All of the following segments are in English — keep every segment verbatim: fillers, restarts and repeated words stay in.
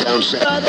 down south.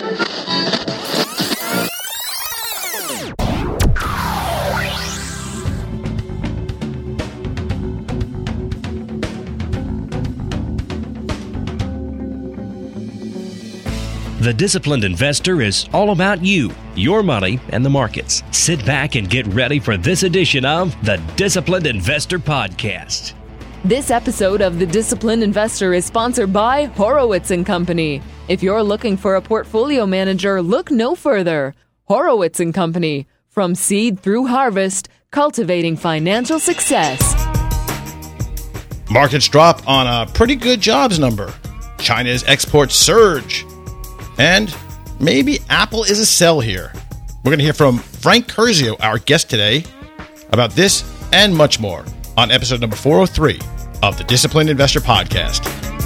The Disciplined Investor is all about you, your money, and the markets. Sit back and get ready for this edition of the Disciplined Investor Podcast. This episode of The Disciplined Investor is sponsored by Horowitz and Company. If you're looking for a portfolio manager, look no further. Horowitz and Company. From seed through harvest, cultivating financial success. Markets drop on a pretty good jobs number. China's exports surge. And maybe Apple is a sell here. We're going to hear from Frank Curzio, our guest today, about this and much more on episode number four oh three of the Disciplined Investor Podcast.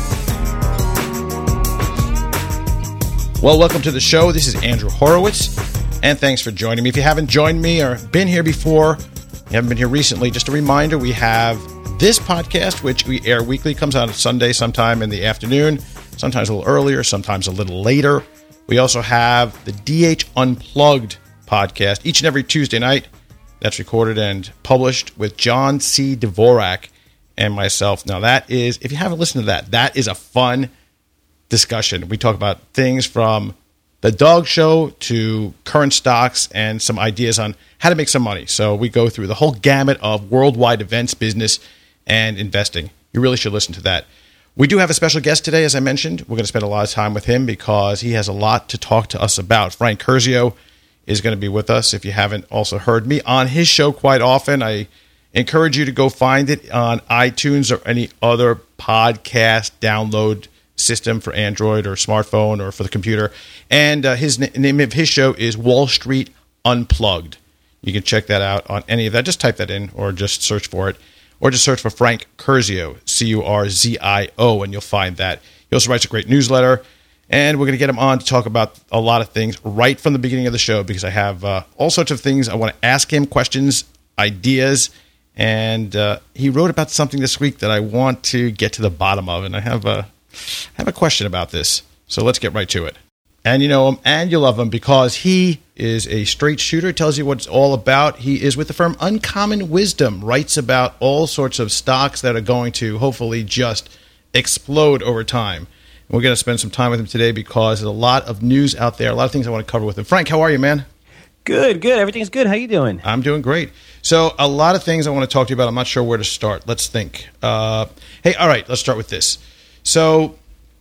Well, welcome to the show. This is Andrew Horowitz, and thanks for joining me. If you haven't joined me or been here before, you haven't been here recently, just a reminder, we have this podcast, which we air weekly, comes out on Sunday sometime in the afternoon. Sometimes a little earlier, sometimes a little later. We also have the D H Unplugged podcast each and every Tuesday night. That's recorded and published with John C. Dvorak and myself. Now that is, if you haven't listened to that, that is a fun discussion. We talk about things from the dog show to current stocks and some ideas on how to make some money. So we go through the whole gamut of worldwide events, business, and investing. You really should listen to that. We do have a special guest today, as I mentioned. We're going to spend a lot of time with him because he has a lot to talk to us about. Frank Curzio is going to be with us. If you haven't also heard me on his show quite often, I encourage you to go find it on iTunes or any other podcast download system for Android or smartphone or for the computer. And uh, his na- name of his show is Wall Street Unplugged. You can check that out on any of that. Just type that in or just search for it. Or just search for Frank Curzio, C U R Z I O, and you'll find that. He also writes a great newsletter, and we're going to get him on to talk about a lot of things right from the beginning of the show because I have uh, all sorts of things I want to ask him, questions, ideas, and uh, he wrote about something this week that I want to get to the bottom of, and I have a, I have a question about this, so let's get right to it. And you know him, and you love him because he is a straight shooter, tells you what it's all about. He is with the firm Uncommon Wisdom, writes about all sorts of stocks that are going to hopefully just explode over time. And we're going to spend some time with him today because there's a lot of news out there, a lot of things I want to cover with him. Frank, how are you, man? Good, good. Everything's good. How you doing? I'm doing great. So a lot of things I want to talk to you about. I'm not sure where to start. Let's think. Uh, hey, all right, let's start with this. So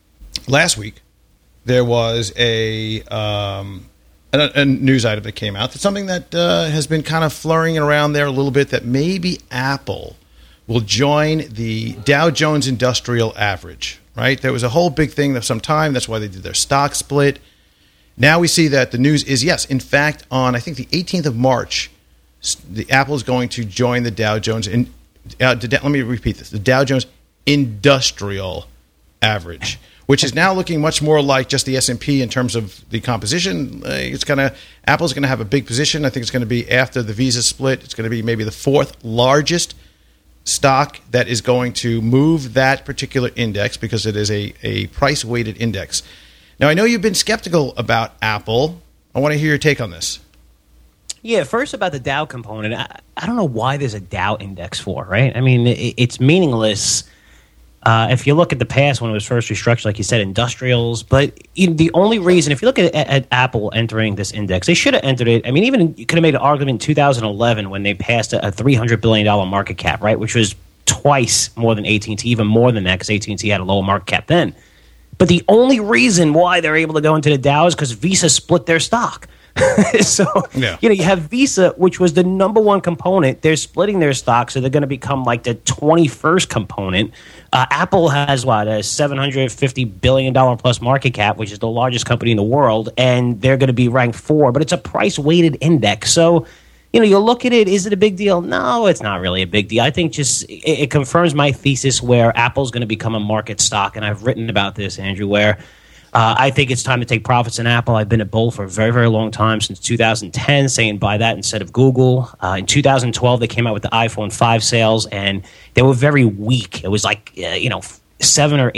last week, there was a, um, a, a news item that came out. That's something that uh, has been kind of flurrying around there a little bit, that maybe Apple will join the Dow Jones Industrial Average, right? There was a whole big thing for some time. That's why they did their stock split. Now we see that the news is, yes, in fact, on, I think, the eighteenth of March, the Apple is going to join the Dow Jones. In, uh, let me repeat this. The Dow Jones Industrial Average, which is now looking much more like just the S and P in terms of the composition. It's gonna Apple's going to have a big position. I think it's going to be after the Visa split. It's going to be maybe the fourth largest stock that is going to move that particular index because it is a, a price-weighted index. Now, I know you've been skeptical about Apple. I want to hear your take on this. Yeah, first about the Dow component. I, I don't know why there's a Dow index for, right? I mean, it, it's meaningless. Uh, if you look at the past when it was first restructured, like you said, industrials. But you know, the only reason, if you look at, at, at Apple entering this index, they should have entered it. I mean, even you could have made an argument in two thousand eleven when they passed a, a three hundred billion dollars market cap, right, which was twice more than A T and T, even more than that because A T and T had a lower market cap then. But the only reason why they're able to go into the Dow is because Visa split their stock. so, yeah. you know, you have Visa, which was the number one component. They're splitting their stock, so they're going to become like the twenty-first component. Uh, Apple has, what, a seven hundred fifty billion dollars plus market cap, which is the largest company in the world, and they're going to be ranked four. But it's a price-weighted index. So, you know, you look at it, is it a big deal? No, it's not really a big deal. I think just it, it confirms my thesis where Apple's going to become a market stock, and I've written about this, Andrew, where Uh, I think it's time to take profits in Apple. I've been at Bull for a very, very long time, since two thousand ten, saying buy that instead of Google. Uh, in two thousand twelve, they came out with the iPhone five sales, and they were very weak. It was like, uh, you know, seven or eight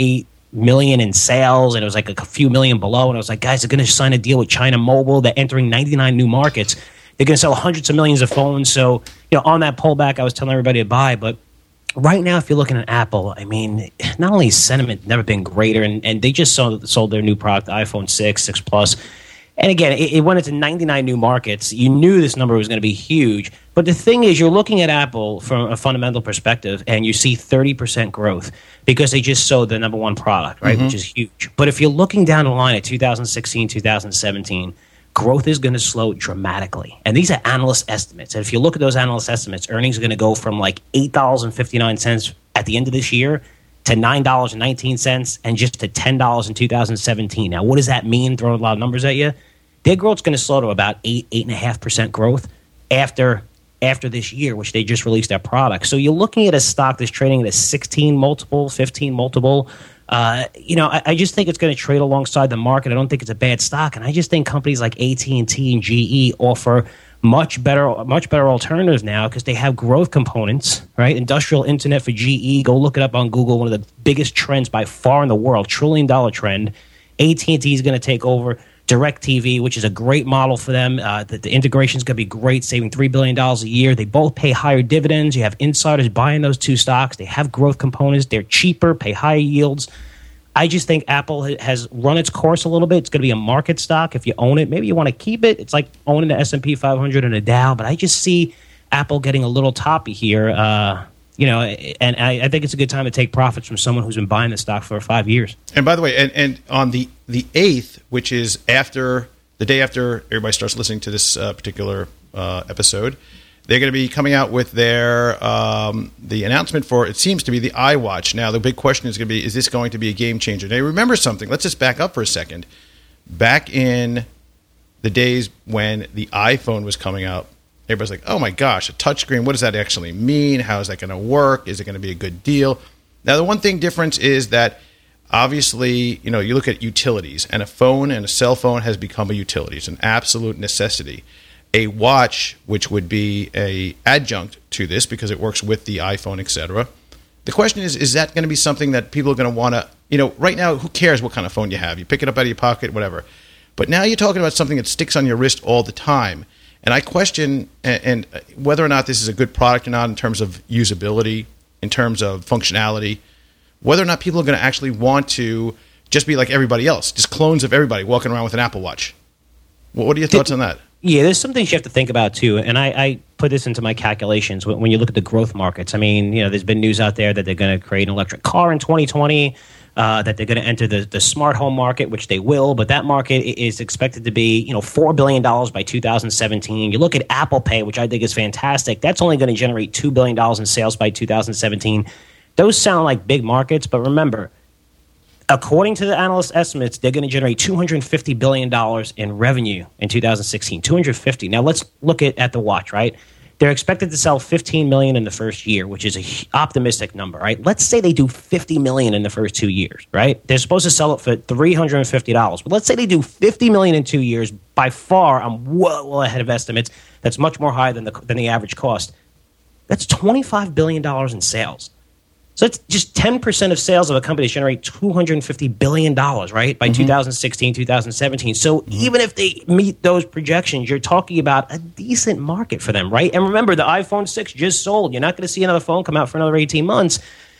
million in sales, and it was like a few million below. And I was like, guys, they're going to sign a deal with China Mobile. They're entering ninety-nine new markets. They're going to sell hundreds of millions of phones. So, you know, on that pullback, I was telling everybody to buy. But right now, if you're looking at Apple, I mean, not only has sentiment never been greater, and, and they just sold, sold their new product, the iPhone six, six Plus. And again, it, it went into ninety-nine new markets. You knew this number was going to be huge. But the thing is, you're looking at Apple from a fundamental perspective, and you see thirty percent growth because they just sold the number one product, right, mm-hmm. which is huge. But if you're looking down the line at two thousand sixteen, two thousand seventeen, growth is going to slow dramatically. And these are analyst estimates. And if you look at those analyst estimates, earnings are going to go from like eight dollars and fifty-nine cents at the end of this year to nine dollars and nineteen cents and just to ten dollars in two thousand seventeen. Now, what does that mean? Throwing a lot of numbers at you. Their growth is going to slow to about eight, eight and a half percent growth after after this year, which they just released their product. So you're looking at a stock that's trading at a sixteen multiple, fifteen multiple. Uh, you know, I, I just think it's going to trade alongside the market. I don't think it's a bad stock, and I just think companies like A T and T and G E offer much better, much better alternatives now because they have growth components. Right, industrial internet for G E. Go look it up on Google. One of the biggest trends by far in the world, trillion dollar trend. A T and T is going to take over DirecTV, which is a great model for them. Uh, the, the integration is going to be great, saving three billion dollars a year. They both pay higher dividends. You have insiders buying those two stocks. They have growth components. They're cheaper, pay higher yields. I just think Apple has run its course a little bit. It's going to be a market stock. If you own it, maybe you want to keep it. It's like owning the S and P five hundred and a Dow, but I just see Apple getting a little toppy here. Uh, you know, and I, I think it's a good time to take profits from someone who's been buying the stock for five years. And by the way, and, and on the, the eighth, which is after the day after everybody starts listening to this uh, particular uh, episode, they're going to be coming out with their um, the announcement for, it seems to be the iWatch. Now, the big question is going to be, is this going to be a game changer? Now, remember something. Let's just back up for a second. Back in the days when the iPhone was coming out, everybody's like, oh my gosh, a touchscreen, what does that actually mean? How is that going to work? Is it going to be a good deal? Now, the one thing difference is that obviously, you know, you look at utilities, and a phone and a cell phone has become a utility. It's an absolute necessity. A watch, which would be a adjunct to this because it works with the iPhone, et cetera. The question is, is that going to be something that people are going to want to, you know, right now, who cares what kind of phone you have? You pick it up out of your pocket, whatever. But now you're talking about something that sticks on your wrist all the time. And I question and, and whether or not this is a good product or not in terms of usability, in terms of functionality, whether or not people are going to actually want to just be like everybody else, just clones of everybody walking around with an Apple Watch. Well, what are your thoughts on that? Yeah, there's some things you have to think about, too. And I, I put this into my calculations when, when you look at the growth markets. I mean, you know, there's been news out there that they're going to create an electric car in twenty twenty. Uh, that they're going to enter the, the smart home market, which they will, but that market is expected to be, you know, four billion dollars by two thousand seventeen. You look at Apple Pay, which I think is fantastic. That's only going to generate two billion dollars in sales by two thousand seventeen. Those sound like big markets, but remember, according to the analyst estimates, they're going to generate two hundred fifty billion dollars in revenue in two thousand sixteen. two hundred fifty. Now, let's look at, at the watch, right? They're expected to sell fifteen million dollars in the first year, which is an optimistic number, right? Let's say they do fifty million dollars in the first two years, right? They're supposed to sell it for three hundred fifty dollars. But let's say they do fifty million dollars in two years. By far, I'm well, well ahead of estimates. That's much more high than the, than the average cost. That's twenty-five billion dollars in sales. So it's just ten percent of sales of a company generate two hundred fifty billion dollars, right, by mm-hmm. two thousand sixteen, two thousand seventeen. So mm-hmm. even if they meet those projections, you're talking about a decent market for them, right? And remember, the iPhone six just sold. You're not going to see another phone come out for another eighteen months.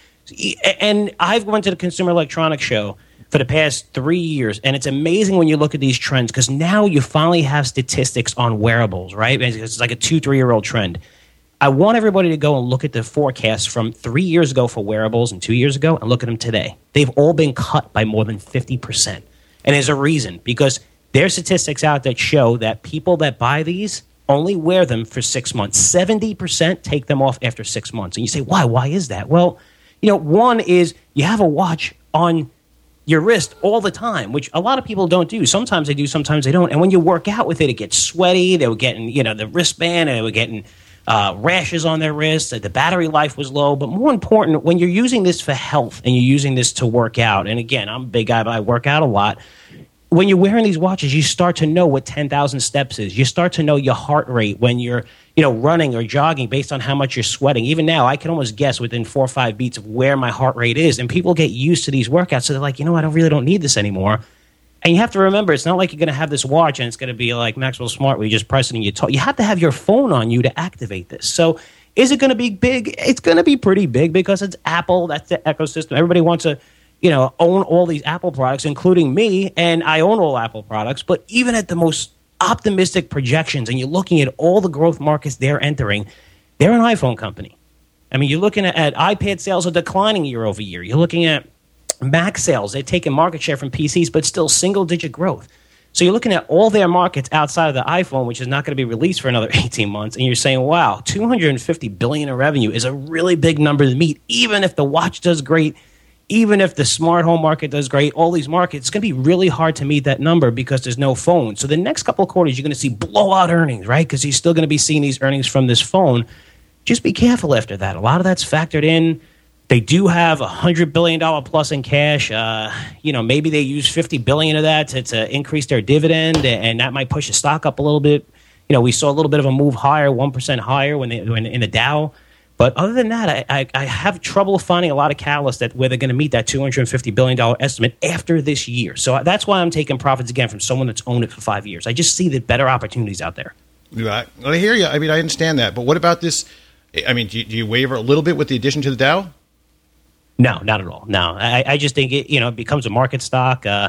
And I've went to the Consumer Electronics Show for the past three years, and it's amazing when you look at these trends because now you finally have statistics on wearables, right? It's like a two, three-year-old trend. I want everybody to go and look at the forecasts from three years ago for wearables and two years ago and look at them today. They've all been cut by more than fifty percent. And there's a reason, because there's statistics out that show that people that buy these only wear them for six months. seventy percent take them off after six months. And you say, why? Why is that? Well, you know, one is you have a watch on your wrist all the time, which a lot of people don't do. Sometimes they do, sometimes they don't. And when you work out with it, it gets sweaty. They were getting, you know, the wristband, and they were getting Uh, rashes on their wrists, the battery life was low. But more important, when you're using this for health and you're using this to work out, and again, I'm a big guy, but I work out a lot, when you're wearing these watches, you start to know what ten thousand steps is. You start to know your heart rate when you're, you know, running or jogging based on how much you're sweating. Even now, I can almost guess within four or five beats of where my heart rate is. And people get used to these workouts. So they're like, you know, I don't really don't need this anymore. And you have to remember, it's not like you're going to have this watch and it's going to be like Maxwell Smart where you just press it and you talk. You have to have your phone on you to activate this. So is it going to be big? It's going to be pretty big because it's Apple. That's the ecosystem. Everybody wants to, you know, own all these Apple products, including me, and I own all Apple products. But even at the most optimistic projections, and you're looking at all the growth markets they're entering, they're an iPhone company. I mean, you're looking at, at iPad sales are declining year over year. You're looking at Mac sales. They're taking market share from P Cs, but still single-digit growth. So you're looking at all their markets outside of the iPhone, which is not going to be released for another eighteen months, and you're saying, wow, two hundred fifty billion dollars in revenue is a really big number to meet, even if the watch does great. Even if the smart home market does great, all these markets, it's going to be really hard to meet that number because there's no phone. So the next couple of quarters, you're going to see blowout earnings, right? Because you're still going to be seeing these earnings from this phone. Just be careful after that. A lot of that's factored in. They do have one hundred billion dollars plus in cash. Uh, you know, maybe they use fifty billion dollars of that to, to increase their dividend, and that might push the stock up a little bit. You know, we saw a little bit of a move higher, one percent higher when they when in the Dow. But other than that, I, I, I have trouble finding a lot of catalysts that where they're going to meet that two hundred fifty billion dollars estimate after this year. So that's why I'm taking profits again from someone that's owned it for five years. I just see the better opportunities out there. Right. I hear you. I mean, I understand that. But what about this? I mean, do you, do you waver a little bit with the addition to the Dow? No, not at all. No, I, I just think it, you know, it becomes a market stock. Uh,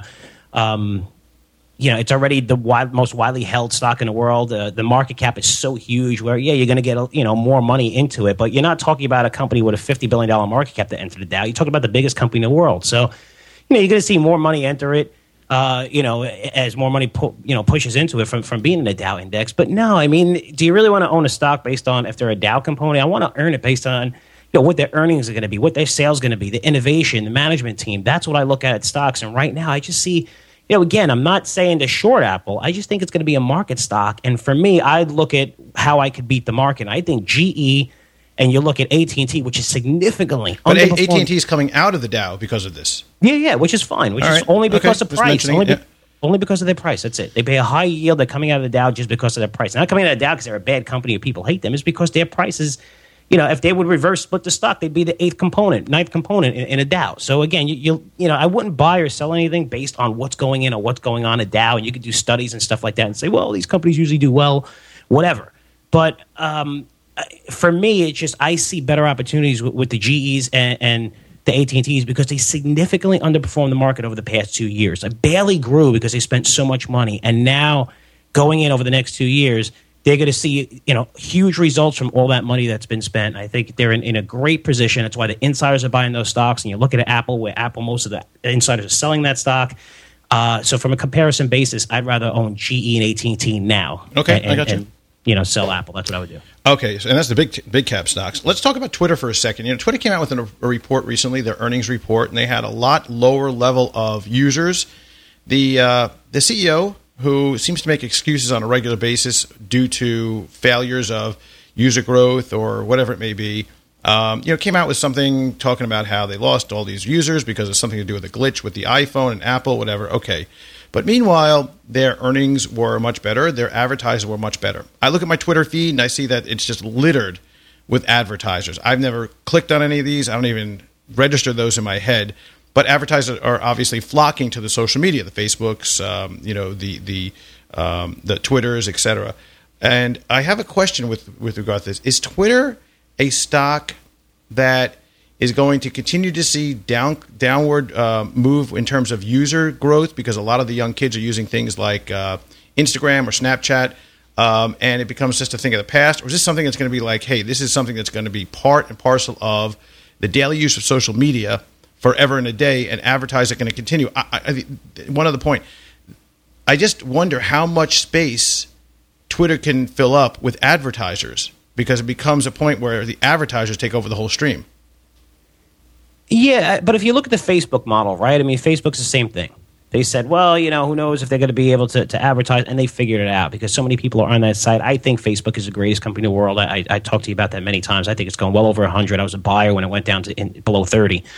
um, You know, it's already the wide, most widely held stock in the world. Uh, the market cap is so huge where, yeah, you're going to get, you know, more money into it. But you're not talking about a company with a fifty billion dollars market cap to enter the Dow. You're talking about the biggest company in the world. So, you know, you're going to see more money enter it, uh, you know, as more money, pu- you know, pushes into it from, from being in the Dow index. But no, I mean, do you really want to own a stock based on if they're a Dow component? I want to earn it based on, you know, what their earnings are going to be, what their sales going to be, the innovation, the management team. That's what I look at at stocks. And right now, I just see, you know, again, I'm not saying to short Apple. I just think it's going to be a market stock. And for me, I'd look at how I could beat the market. I think G E, and you look at A T and T, which is significantly but underperformed. But A T and T is coming out of the Dow because of this. Yeah, yeah, which is fine. Which All is right. only because okay. of price. Only, yeah. be, only because of their price. That's it. They pay a high yield. They're coming out of the Dow just because of their price. They're not coming out of the Dow because they're a bad company and people hate them. It's because their price is, you know, if they would reverse split the stock, they'd be the eighth component, ninth component in, in a Dow. So again, you, you you know, I wouldn't buy or sell anything based on what's going in or what's going on at Dow. And you could do studies and stuff like that and say, well, these companies usually do well, whatever. But um, for me, it's just I see better opportunities with, with the G Es and, and the A T and Ts because they significantly underperformed the market over the past two years. I barely grew because they spent so much money, and now going in over the next two years. They're going to see, you know, huge results from all that money that's been spent. I think they're in, in a great position. That's why the insiders are buying those stocks. And you look at Apple, where Apple, most of the insiders are selling that stock. Uh, so from a comparison basis, I'd rather own G E and A T and T now. Okay, and, I got you. And, you know, sell Apple. That's what I would do. Okay, so, and that's the big big cap stocks. Let's talk about Twitter for a second. You know, Twitter came out with a, a report recently, their earnings report, and they had a lot lower level of users. The uh, the C E O, who seems to make excuses on a regular basis due to failures of user growth or whatever it may be, um, you know, came out with something talking about how they lost all these users because of something to do with a glitch with the iPhone and Apple, whatever. Okay. But meanwhile, their earnings were much better. Their advertisers were much better. I look at my Twitter feed and I see that it's just littered with advertisers. I've never clicked on any of these. I don't even register those in my head. But advertisers are obviously flocking to the social media, the Facebooks, um, you know, the the um, the Twitters, et cetera. And I have a question with, with regard to this. Is Twitter a stock that is going to continue to see down downward uh, move in terms of user growth? Because a lot of the young kids are using things like uh, Instagram or Snapchat, um, and it becomes just a thing of the past? Or is this something that's going to be like, hey, this is something that's going to be part and parcel of the daily use of social media forever and a day, and advertisers are going to continue? I, I, one other point, I just wonder how much space Twitter can fill up with advertisers, because it becomes a point where the advertisers take over the whole stream. Yeah, but if you look at the Facebook model, right? I mean, Facebook's the same thing. They said, well, you know, who knows if they're going to be able to, to advertise, and they figured it out because so many people are on that site. I think Facebook is the greatest company in the world. I, I talked to you about that many times. I think it's going well over one hundred. I was a buyer when it went down to in, below thirty.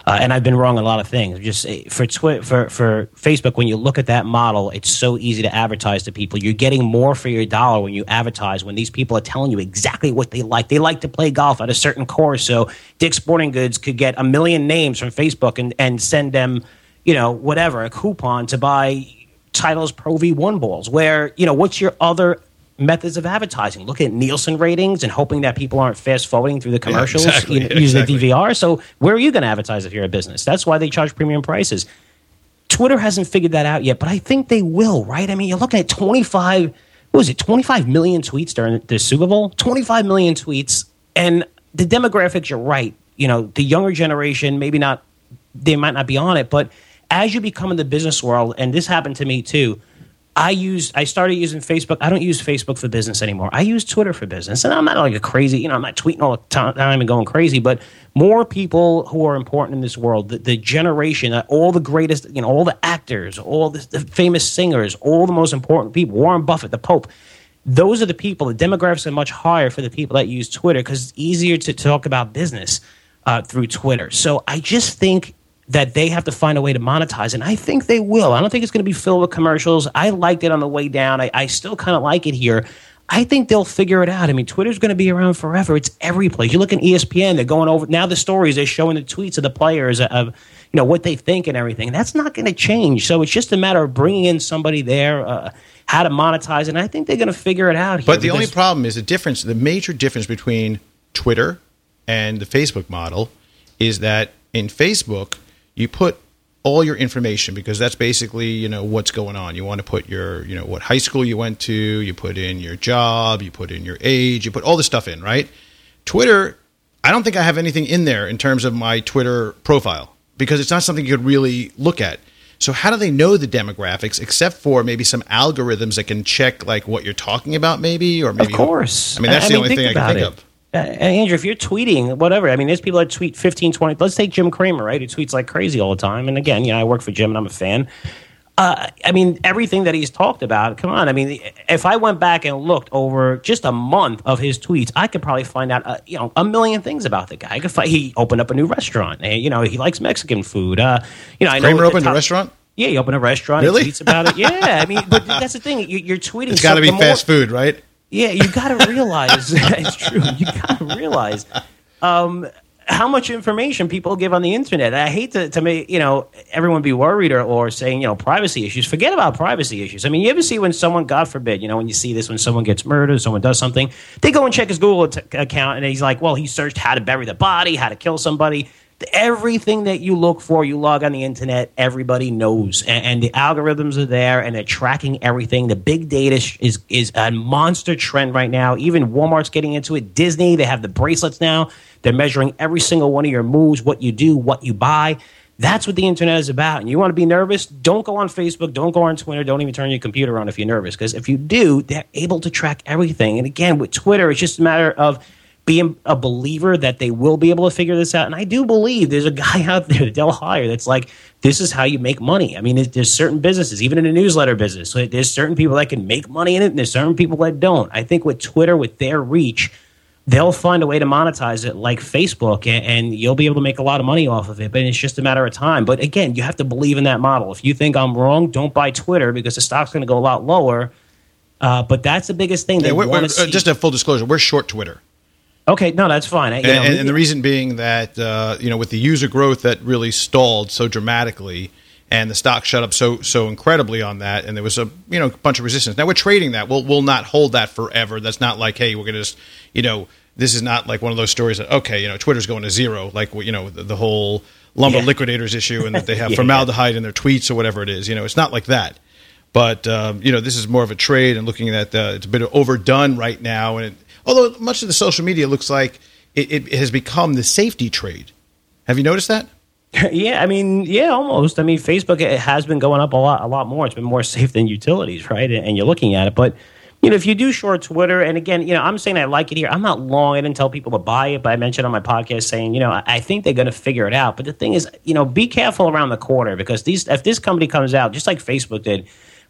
Uh, and I've been wrong on a lot of things. Just for Twi- for for Facebook, when you look at that model, it's so easy to advertise to people. You're getting more for your dollar when you advertise, when these people are telling you exactly what they like. They like to play golf at a certain course, so Dick's Sporting Goods could get a million names from Facebook and, and send them, you know, whatever, a coupon to buy Titleist Pro V one balls. Where, you know, what's your other methods of advertising? Look at Nielsen ratings and hoping that people aren't fast forwarding through the commercials, yeah, exactly, you know, exactly. using the D V R. So where are you going to advertise if you're a business? That's why they charge premium prices. Twitter hasn't figured that out yet, but I think they will, right? I mean, you're looking at twenty-five, what was it, twenty-five million tweets during the Super Bowl? twenty-five million tweets. And the demographics, you're right. You know, the younger generation, maybe not, they might not be on it, but as you become in the business world, and this happened to me too, I use I started using Facebook. I don't use Facebook for business anymore. I use Twitter for business. And I'm not like a crazy, you know, I'm not tweeting all the time and going crazy, but more people who are important in this world, the, the generation, uh, all the greatest, you know, all the actors, all the, the famous singers, all the most important people, Warren Buffett, the Pope, those are the people, the demographics are much higher for the people that use Twitter because it's easier to talk about business uh, through Twitter. So I just think that they have to find a way to monetize, and I think they will. I don't think it's going to be filled with commercials. I liked it on the way down. I, I still kind of like it here. I think they'll figure it out. I mean, Twitter's going to be around forever. It's every place. You look at E S P N, they're going over now the stories. They're showing the tweets of the players of, you know, what they think and everything. That's not going to change. So it's just a matter of bringing in somebody there, uh, how to monetize, and I think they're going to figure it out here. But the only problem is the difference, the major difference between Twitter and the Facebook model is that in Facebook, you put all your information because that's basically, you know, what's going on. You want to put your, you know, what high school you went to, you put in your job, you put in your age, you put all this stuff in, right? Twitter, I don't think I have anything in there in terms of my Twitter profile because it's not something you could really look at. So how do they know the demographics except for maybe some algorithms that can check like what you're talking about maybe or maybe. Of course. I mean, that's I the mean, only thing I can think it. of. Uh, Andrew, if you're tweeting, whatever, I mean, there's people that tweet fifteen, twenty. Let's take Jim Cramer, right? He tweets like crazy all the time. And again, you know, I work for Jim and I'm a fan. Uh, I mean, everything that he's talked about, come on. I mean, if I went back and looked over just a month of his tweets, I could probably find out, uh, you know, a million things about the guy. I could find, he opened up a new restaurant. And, you know, he likes Mexican food. Uh, you know, I know Kramer opened top, a restaurant? Yeah, he opened a restaurant. Really? He tweets about it. Yeah, I mean, but that's the thing. You, you're tweeting. It's got to be fast more, food, right? Yeah, you got to realize it's true. You got to realize um, how much information people give on the internet. I hate to, to make you know everyone be worried or, or saying you know privacy issues. Forget about privacy issues. I mean, you ever see when someone, God forbid, you know, when you see this, when someone gets murdered, someone does something, they go and check his Google t- account, and he's like, well, he searched how to bury the body, how to kill somebody. Everything that you look for, you log on the internet, everybody knows. And, and the algorithms are there, and they're tracking everything. The big data sh- is is a monster trend right now. Even Walmart's getting into it. Disney, they have the bracelets now. They're measuring every single one of your moves, what you do, what you buy. That's what the internet is about. And you want to be nervous? Don't go on Facebook. Don't go on Twitter. Don't even turn your computer on if you're nervous. Because if you do, they're able to track everything. And again, with Twitter, it's just a matter of being a believer that they will be able to figure this out. And I do believe there's a guy out there that they'll hire that's like, this is how you make money. I mean, there's, there's certain businesses, even in the newsletter business, so there's certain people that can make money in it, and there's certain people that don't. I think with Twitter, with their reach, they'll find a way to monetize it like Facebook, and, and you'll be able to make a lot of money off of it. But it's just a matter of time. But again, you have to believe in that model. If you think I'm wrong, don't buy Twitter because the stock's going to go a lot lower. Uh, but that's the biggest thing. Yeah, they we're, want we're, to see. uh, just a full disclosure, we're short Twitter. Okay, no, that's fine. I, you And, know, and, and the reason being that, uh, you know, with the user growth that really stalled so dramatically and the stock shut up so so incredibly on that, and there was a, you know, bunch of resistance. Now we're trading that. We'll, we'll not hold that forever. That's not like, hey, we're going to just, you know, this is not like one of those stories that, okay, you know, Twitter's going to zero, like, you know, the, the whole lumber Yeah. liquidators issue and that they have Yeah, formaldehyde yeah. in their tweets or whatever it is. You know, it's not like that. But, um, you know, this is more of a trade and looking at uh, it's a bit overdone right now. And it, although much of the social media looks like it, it has become the safety trade. Have you noticed that? Yeah, I mean, yeah, almost. I mean, Facebook it has been going up a lot, a lot more. It's been more safe than utilities, right? And you're looking at it, but you know, if you do short Twitter, and again, you know, I'm saying I like it here. I'm not long. I didn't tell people to buy it, but I mentioned on my podcast saying, you know, I think they're going to figure it out. But the thing is, you know, be careful around the corner because these, if this company comes out just like Facebook did,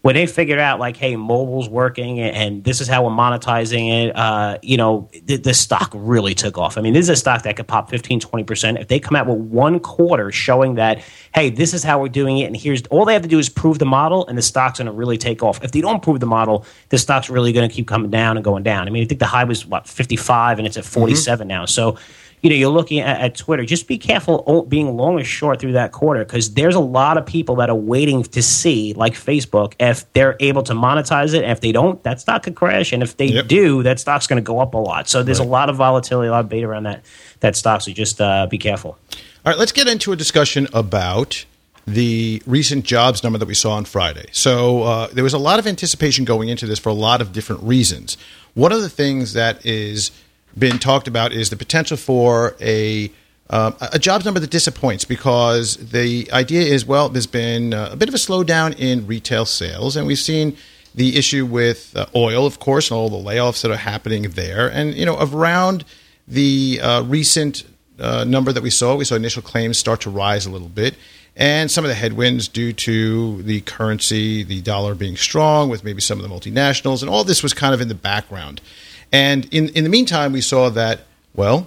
when they figured out, like, hey, mobile's working and this is how we're monetizing it, uh, you know, the, the stock really took off. I mean, this is a stock that could pop fifteen, twenty percent. If they come out with one quarter showing that, hey, this is how we're doing it, and here's all they have to do is prove the model, and the stock's going to really take off. If they don't prove the model, the stock's really going to keep coming down and going down. I mean, I think the high was, what, fifty-five, and it's at forty-seven mm-hmm. now. So, you know, you're looking at, at Twitter. Just be careful being long or short through that quarter, because there's a lot of people that are waiting to see, like Facebook, if they're able to monetize it. And if they don't, that stock could crash. And if they yep. do, that stock's going to go up a lot. So there's right. a lot of volatility, a lot of beta around that, that stock. So just uh, be careful. All right, let's get into a discussion about the recent jobs number that we saw on Friday. So uh, there was a lot of anticipation going into this for a lot of different reasons. One of the things that is been talked about is the potential for a um, a jobs number that disappoints, because the idea is, well, there's been a bit of a slowdown in retail sales, and we've seen the issue with uh, oil, of course, and all the layoffs that are happening there. And, you know, around the uh, recent uh, number that we saw, we saw initial claims start to rise a little bit, and some of the headwinds due to the currency, the dollar being strong with maybe some of the multinationals, and all this was kind of in the background. And in in the meantime, we saw that, well,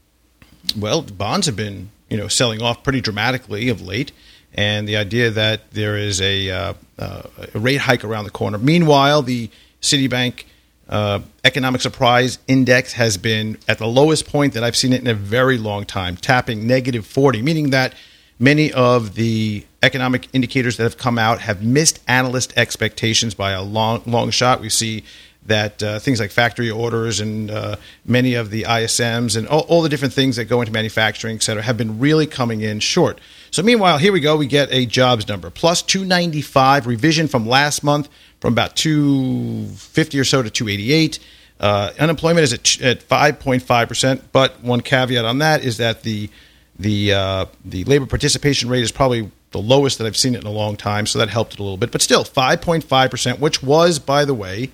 well, bonds have been, you know, selling off pretty dramatically of late, and the idea that there is a, uh, uh, a rate hike around the corner. Meanwhile, the Citibank uh, Economic Surprise Index has been at the lowest point that I've seen it in a very long time, tapping negative forty, meaning that many of the economic indicators that have come out have missed analyst expectations by a long, long shot. We see that uh, things like factory orders and uh, many of the I S Ms and all, all the different things that go into manufacturing, et cetera, have been really coming in short. So meanwhile, here we go. We get a jobs number, plus two ninety-five, revision from last month from about two fifty or so to two eighty-eight. Uh, unemployment is at, at five point five percent, but one caveat on that is that the the uh, the labor participation rate is probably the lowest that I've seen it in a long time, so that helped it a little bit. But still, five point five percent, which was, by the way,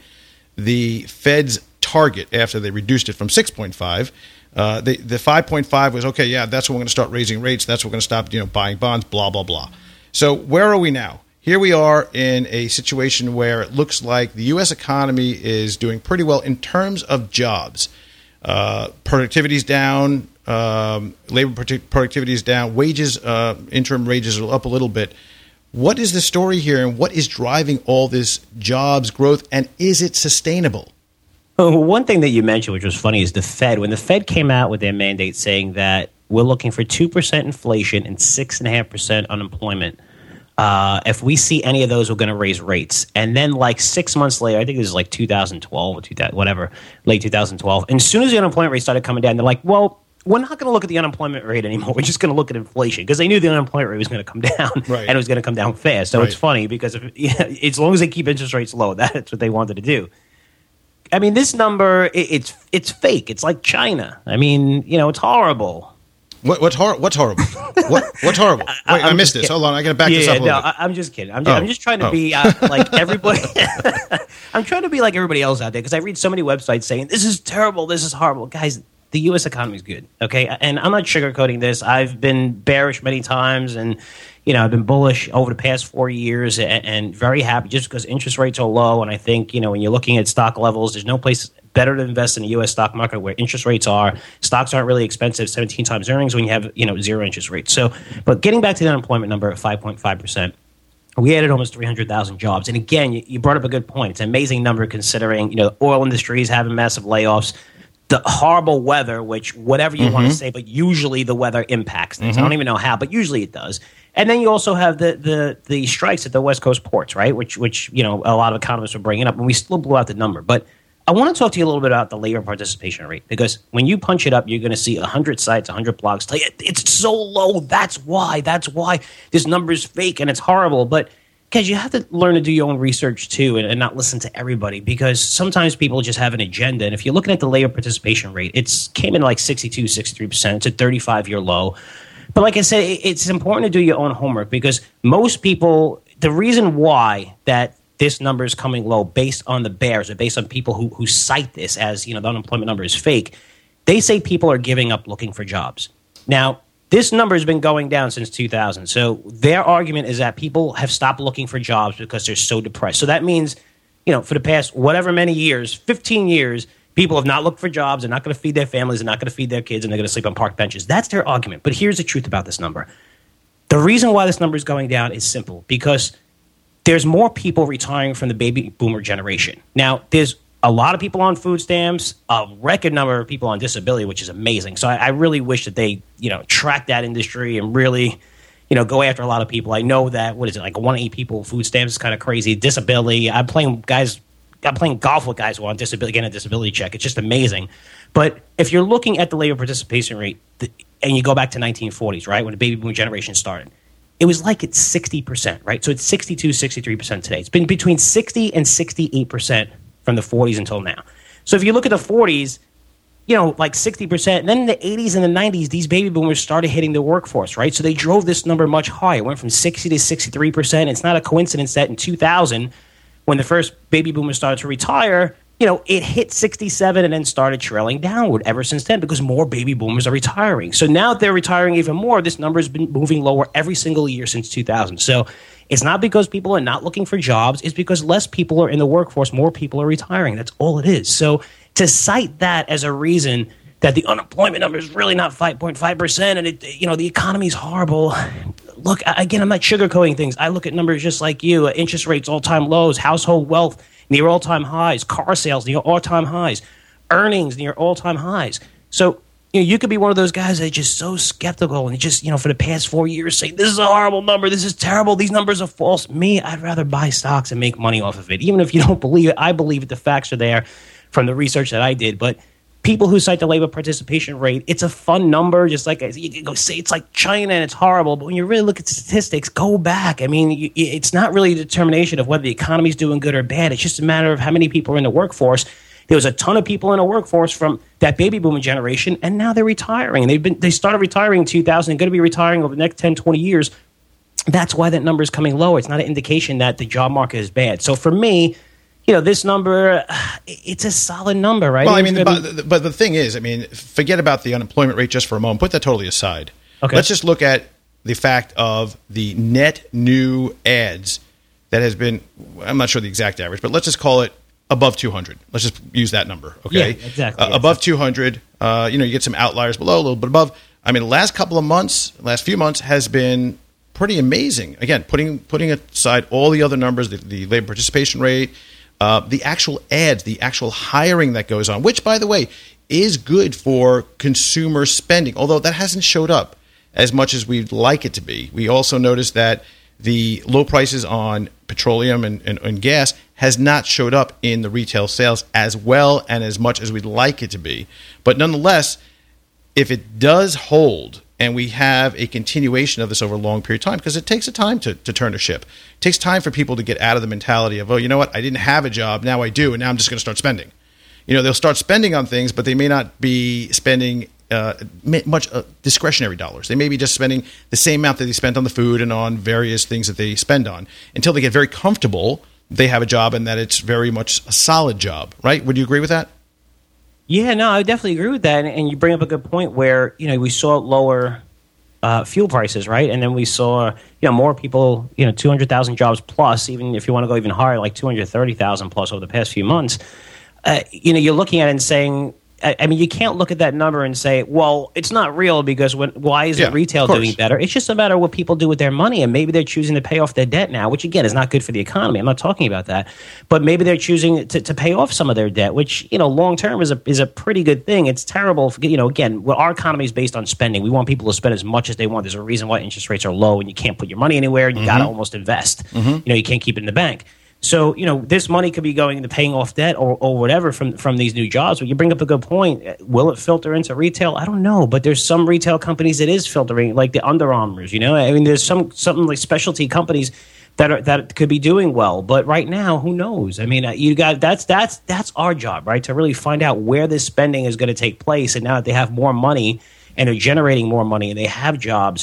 the Fed's target after they reduced it from six point five. Uh, the the five point five was, okay, yeah, that's when we're going to start raising rates. That's when we're going to stop, you know, buying bonds, blah, blah, blah. So where are we now? Here we are in a situation where it looks like the U S economy is doing pretty well in terms of jobs. Uh, productivity is down. Um, labor productivity is down. Wages, uh, interim wages are up a little bit. What is the story here, and what is driving all this jobs growth, and is it sustainable? Well, one thing that you mentioned, which was funny, is the Fed. When the Fed came out with their mandate saying that we're looking for two percent inflation and six point five percent unemployment, uh, if we see any of those, we're going to raise rates. And then like six months later, I think it was like two thousand twelve or two thousand, whatever, late two thousand twelve, and as soon as the unemployment rate started coming down, they're like, well, we're not going to look at the unemployment rate anymore. We're just going to look at inflation, because they knew the unemployment rate was going to come down, right, and it was going to come down fast. So right. It's funny because if, yeah, as long as they keep interest rates low, that's what they wanted to do. I mean, this number, it, it's it's fake. It's like China. I mean, you know, it's horrible. What, what's, hor- what's horrible? what, what's horrible? Wait, I, I missed this. Kidding. Hold on. I got to back yeah, this up a no, little bit. I, I'm just kidding. I'm just, oh. I'm just trying to oh. be uh, like everybody. I'm trying to be like everybody else out there, because I read so many websites saying, this is terrible, this is horrible. Guys, the U S economy is good, okay? And I'm not sugarcoating this. I've been bearish many times, and, you know, I've been bullish over the past four years and, and very happy just because interest rates are low. And I think, you know, when you're looking at stock levels, there's no place better to invest in the U S stock market where interest rates are. Stocks aren't really expensive, seventeen times earnings when you have, you know, zero interest rates. So, but getting back to the unemployment number at five point five percent, we added almost three hundred thousand jobs. And again, you, you brought up a good point. It's an amazing number considering, you know, the oil industry is having massive layoffs. The horrible weather, which whatever you mm-hmm. want to say, but usually the weather impacts things. Mm-hmm. I don't even know how, but usually it does. And then you also have the the the strikes at the West Coast ports, right? Which which you know a lot of economists are bringing up, and we still blew out the number. But I want to talk to you a little bit about the labor participation rate, because when you punch it up, you're going to see one hundred sites, one hundred blogs tell you it's so low. That's why. That's why this number is fake and it's horrible. But guys, you have to learn to do your own research too, and, and not listen to everybody, because sometimes people just have an agenda. And if you're looking at the labor participation rate, it's came in like sixty-two, sixty-three percent. It's a thirty-five year low. But like I said, it's important to do your own homework, because most people, the reason why that this number is coming low based on the bears, or based on people who, who cite this as, you know, the unemployment number is fake, they say people are giving up looking for jobs. Now, This number has been going down since two thousand. So their argument is that people have stopped looking for jobs because they're so depressed. So that means, you know, for the past whatever many years, fifteen years, people have not looked for jobs. They're not going to feed their families. They're not going to feed their kids, and they're going to sleep on park benches. That's their argument. But here's the truth about this number. The reason why this number is going down is simple, because there's more people retiring from the baby boomer generation. Now, there's a lot of people on food stamps, a record number of people on disability, which is amazing. So I, I really wish that they, you know, track that industry and really, you know, go after a lot of people. I know that, what is it, like one in eight people, food stamps is kind of crazy. Disability, I'm playing guys, I'm playing golf with guys who are on disability, getting a disability check. It's just amazing. But if you're looking at the labor participation rate, the, and you go back to nineteen forties, right, when the baby boom generation started, it was like it's sixty percent, right? So it's sixty-two, sixty-three percent today. It's been between sixty and sixty-eight percent from the forties until now. So if you look at the forties, you know, like sixty percent. And then in the eighties and the nineties, these baby boomers started hitting the workforce, right? So they drove this number much higher. It went from sixty to sixty-three percent. It's not a coincidence that in two thousand, when the first baby boomers started to retire, you know, it hit sixty-seven and then started trailing downward ever since then, because more baby boomers are retiring. So now that they're retiring even more, this number has been moving lower every single year since two thousand. So it's not because people are not looking for jobs. It's because less people are in the workforce. More people are retiring. That's all it is. So to cite that as a reason that the unemployment number is really not five point five percent and, it, you know, the economy is horrible. Look, again, I'm not sugarcoating things. I look at numbers just like you. Interest rates, all-time lows, household wealth near all-time highs, car sales near all-time highs, earnings near all-time highs. So, you know, you could be one of those guys that are just so skeptical and just, you know, for the past four years say, this is a horrible number, this is terrible, these numbers are false. Me, I'd rather buy stocks and make money off of it. Even if you don't believe it, I believe it. The facts are there from the research that I did. But people who cite the labor participation rate, it's a fun number, just like you can go say it's like China and it's horrible. But when you really look at statistics, go back. I mean, it's not really a determination of whether the economy's doing good or bad. It's just a matter of how many people are in the workforce. There was a ton of people in the workforce from that baby boomer generation, and now they're retiring. They've been they started retiring in two thousand, and going to be retiring over the next ten, twenty years. That's why that number is coming lower. It's not an indication that the job market is bad. So for me, you know, this number, it's a solid number, right? Well, I mean, the, but, but the thing is, I mean, forget about the unemployment rate just for a moment. Put that totally aside. Okay. Let's just look at the fact of the net new ads that has been, I'm not sure the exact average, but let's just call it above two hundred. Let's just use that number, okay? Yeah, exactly. Uh, yeah. Above two hundred, uh, you know, you get some outliers below, a little bit above. I mean, the last couple of months, last few months has been pretty amazing. Again, putting putting aside all the other numbers, the, the labor participation rate, uh, the actual ads, the actual hiring that goes on, which, by the way, is good for consumer spending, although that hasn't showed up as much as we'd like it to be. We also noticed that the low prices on petroleum and, and, and gas has not showed up in the retail sales as well and as much as we'd like it to be. But nonetheless, if it does hold and we have a continuation of this over a long period of time, because it takes a time to, to turn a ship. It takes time for people to get out of the mentality of, oh, you know what, I didn't have a job, now I do, and now I'm just going to start spending. You know, they'll start spending on things, but they may not be spending uh, much uh, discretionary dollars. They may be just spending the same amount that they spent on the food and on various things that they spend on until they get very comfortable they have a job and that it's very much a solid job, right? Would you agree with that? Yeah, no, I definitely agree with that. And, and you bring up a good point where, you know, we saw lower uh, fuel prices, right? And then we saw, you know, more people, you know, two hundred thousand jobs plus, even if you want to go even higher, like two hundred thirty thousand plus over the past few months. Uh, you know, you're looking at it and saying, I, I mean, you can't look at that number and say, well, it's not real because when, why isn't yeah, retail doing better? It's just a matter of what people do with their money, and maybe they're choosing to pay off their debt now, which, again, is not good for the economy. I'm not talking about that. But maybe they're choosing to, to pay off some of their debt, which, you know, long-term is a, is a pretty good thing. It's terrible. For, you know, again, well, our economy is based on spending. We want people to spend as much as they want. There's a reason why interest rates are low and you can't put your money anywhere. You mm-hmm. got to almost invest. Mm-hmm. You know, you can't keep it in the bank. So, you know, this money could be going into paying off debt or, or whatever from, from these new jobs. But you bring up a good point. Will it filter into retail? I don't know. But there's some retail companies that is filtering, like the Under Armours, you know. I mean, there's some something like specialty companies that are that could be doing well. But right now, who knows? I mean, you got that's that's that's our job, right, to really find out where this spending is going to take place. And now that they have more money and they're generating more money and they have jobs,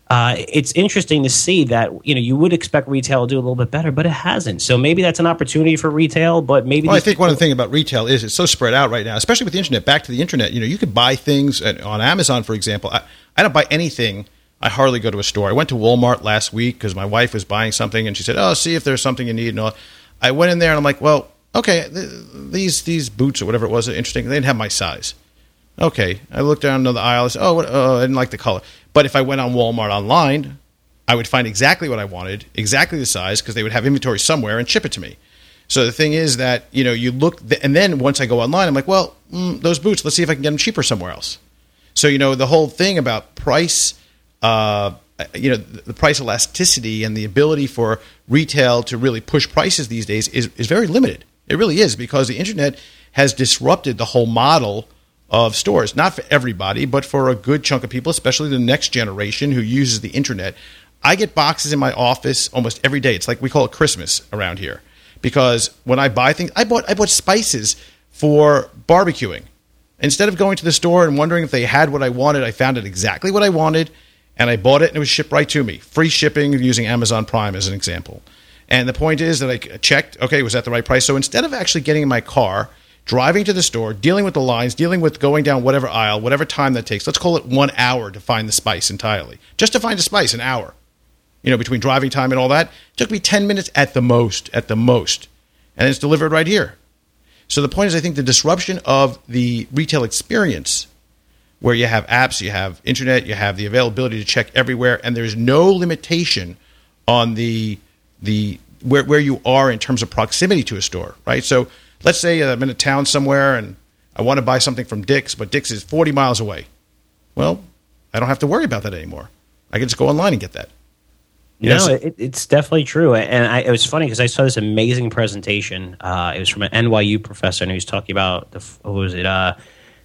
uh, it's interesting to see that, you know, you would expect retail to do a little bit better, but it hasn't. So maybe that's an opportunity for retail, but maybe... Well, I think people- one of the things about retail is it's so spread out right now, especially with the internet. Back to the internet, you know, you could buy things at, on Amazon, for example. I, I don't buy anything. I hardly go to a store. I went to Walmart last week because my wife was buying something, and she said, oh, see if there's something you need. And all. I went in there, and I'm like, well, okay, th- these these boots or whatever it was, are interesting. They didn't have my size. Okay. I looked down another aisle. I said, oh, what, oh, I didn't like the color. But if I went on Walmart online, I would find exactly what I wanted, exactly the size, because they would have inventory somewhere and ship it to me. So the thing is that, you know, you look, th- and then once I go online, I'm like, well, mm, those boots, let's see if I can get them cheaper somewhere else. So, you know, the whole thing about price, uh, you know, the, the price elasticity and the ability for retail to really push prices these days is, is very limited. It really is, because the internet has disrupted the whole model of stores, not for everybody, but for a good chunk of people, especially the next generation who uses the internet. I get boxes in my office almost every day. It's like we call it Christmas around here, because when I buy things, I bought I bought spices for barbecuing. Instead of going to the store and wondering if they had what I wanted, I found it exactly what I wanted, and I bought it, and it was shipped right to me. Free shipping using Amazon Prime as an example. And the point is that I checked, okay, was that the right price? So instead of actually getting in my car, driving to the store, dealing with the lines, dealing with going down whatever aisle, whatever time that takes, let's call it one hour to find the spice entirely. Just to find a spice, an hour. You know, between driving time and all that, it took me ten minutes at the most, at the most. And it's delivered right here. So the point is, I think the disruption of the retail experience, where you have apps, you have internet, you have the availability to check everywhere, and there's no limitation on the the where where you are in terms of proximity to a store, right? So let's say I'm in a town somewhere and I want to buy something from Dick's, but Dick's is forty miles away. Well, I don't have to worry about that anymore. I can just go online and get that. You no, know, it, it's definitely true. And I, it was funny because I saw this amazing presentation. Uh, it was from an N Y U professor, and he was talking about, the, what was it, uh,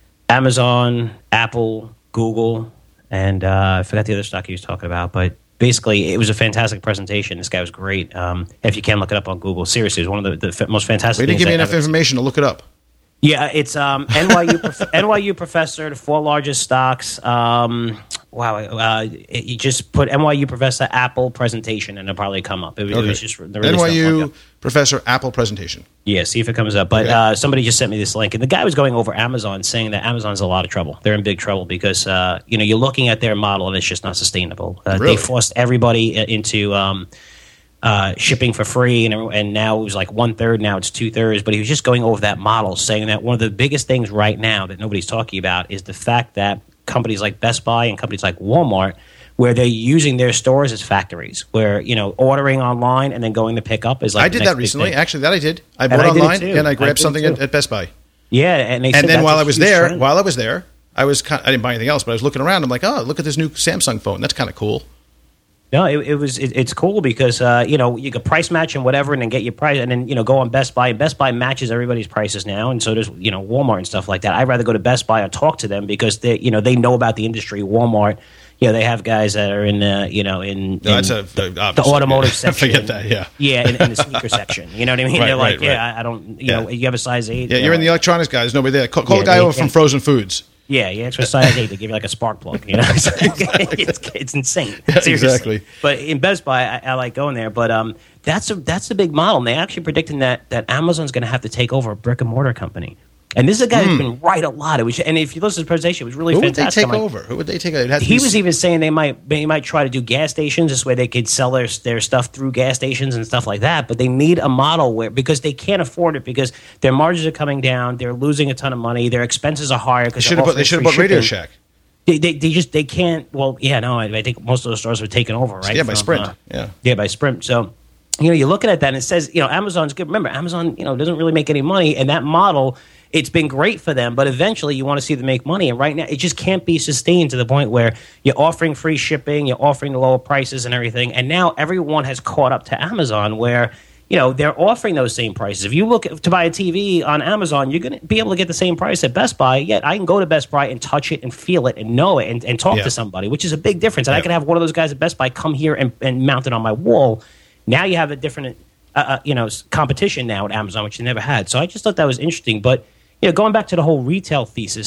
Amazon, Apple, Google, and uh, I forgot the other stock he was talking about. But basically, it was a fantastic presentation. This guy was great. Um, if you can look it up on Google, seriously, it was one of the, the most fantastic things. They didn't give me enough ever information seen. to look it up. Yeah, it's um, N Y U prof- N Y U professor, the four largest stocks. Um, wow, uh, it, you just put N Y U professor Apple presentation, and it'll probably come up. It, was, okay. it was just really N Y U professor Apple presentation. Yeah, see if it comes up. But okay. uh, somebody just sent me this link, and the guy was going over Amazon, saying that Amazon's in a lot of trouble. They're in big trouble because uh, you know you're looking at their model, and it's just not sustainable. Uh, really? They forced everybody into. Um, Uh, shipping for free, and and now it was like one third. Now it's two thirds. But he was just going over that model, saying that one of the biggest things right now that nobody's talking about is the fact that companies like Best Buy and companies like Walmart, where they're using their stores as factories, where you know ordering online and then going to pick up is like I did that recently. Thing. Actually, that I did. I bought I online and I grabbed I something at, at Best Buy. Yeah, and they and said then while I was there, trend. while I was there, I was kind of, I didn't buy anything else, but I was looking around. I'm like, oh, look at this new Samsung phone. That's kind of cool. No, it, it was it, it's cool because uh, you know you could price match and whatever, and then get your price, and then you know go on Best Buy. And Best Buy matches everybody's prices now, and so does you know Walmart and stuff like that. I'd rather go to Best Buy or talk to them because they you know they know about the industry. Walmart, you know, they have guys that are in the you know in, no, in that's a, the, the automotive section. Forget that, yeah, yeah, in, in the sneaker section. You know what I mean? Right, They're like, right, yeah, right. I, I don't, you yeah. know, you have a size eight. Yeah, you're in the electronics guy. There's nobody there. Call, call yeah, a guy they, over from Frozen Foods. Yeah, yeah, extra size eight. They give you like a spark plug. You know, it's, it's, it's insane. Yeah, seriously. exactly. But in Best Buy, I, I like going there. But um, that's a that's a big model. And they're actually predicting that that Amazon's going to have to take over a brick and mortar company. And this is a guy mm. who's been right a lot. It was, and if you listen to the presentation, it was really Who fantastic. Who would they take like, over? Who would they take over? He was even saying they might they might try to do gas stations. This way they could sell their their stuff through gas stations and stuff like that. But they need a model where because they can't afford it because their margins are coming down. They're losing a ton of money. Their expenses are higher. They should have they should have bought Radio Shack. They, they they just they can't. Well, yeah, no. I, I think most of those stores were taken over, right? Yeah, by from, Sprint. Uh, yeah, yeah, by Sprint. So, you know, you're looking at that and it says, you know, Amazon's good. Remember, Amazon, you know, doesn't really make any money, and that model, it's been great for them. But eventually, you want to see them make money, and right now, it just can't be sustained to the point where you're offering free shipping, you're offering the lower prices and everything, and now everyone has caught up to Amazon where. You know, they're offering those same prices. If you look at, to buy a T V on Amazon, you're going to be able to get the same price at Best Buy. Yet I can go to Best Buy and touch it and feel it and know it and, and talk yeah. to somebody, which is a big difference. And yeah. I can have one of those guys at Best Buy come here and, and mount it on my wall. Now you have a different, uh, uh, you know, competition now at Amazon, which you never had. So I just thought that was interesting. But, you know, going back to the whole retail thesis,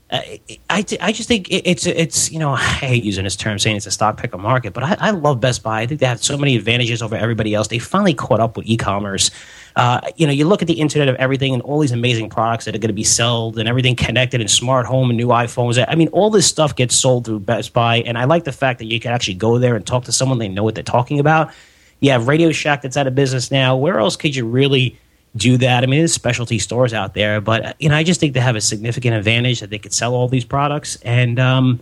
Uh, I, I just think it's it's you know, I hate using this term saying it's a stock picker market, but I, I love Best Buy. I think they have so many advantages over everybody else. They finally caught up with e-commerce. Uh, you know, you look at the Internet of Everything and all these amazing products that are going to be sold and everything connected and smart home and new iPhones. I mean, all this stuff gets sold through Best Buy, and I like the fact that you can actually go there and talk to someone. They know what they're talking about. You have Radio Shack that's out of business now. Where else could you really do that? I mean, there's specialty stores out there, but you know, I just think they have a significant advantage that they could sell all these products. And um,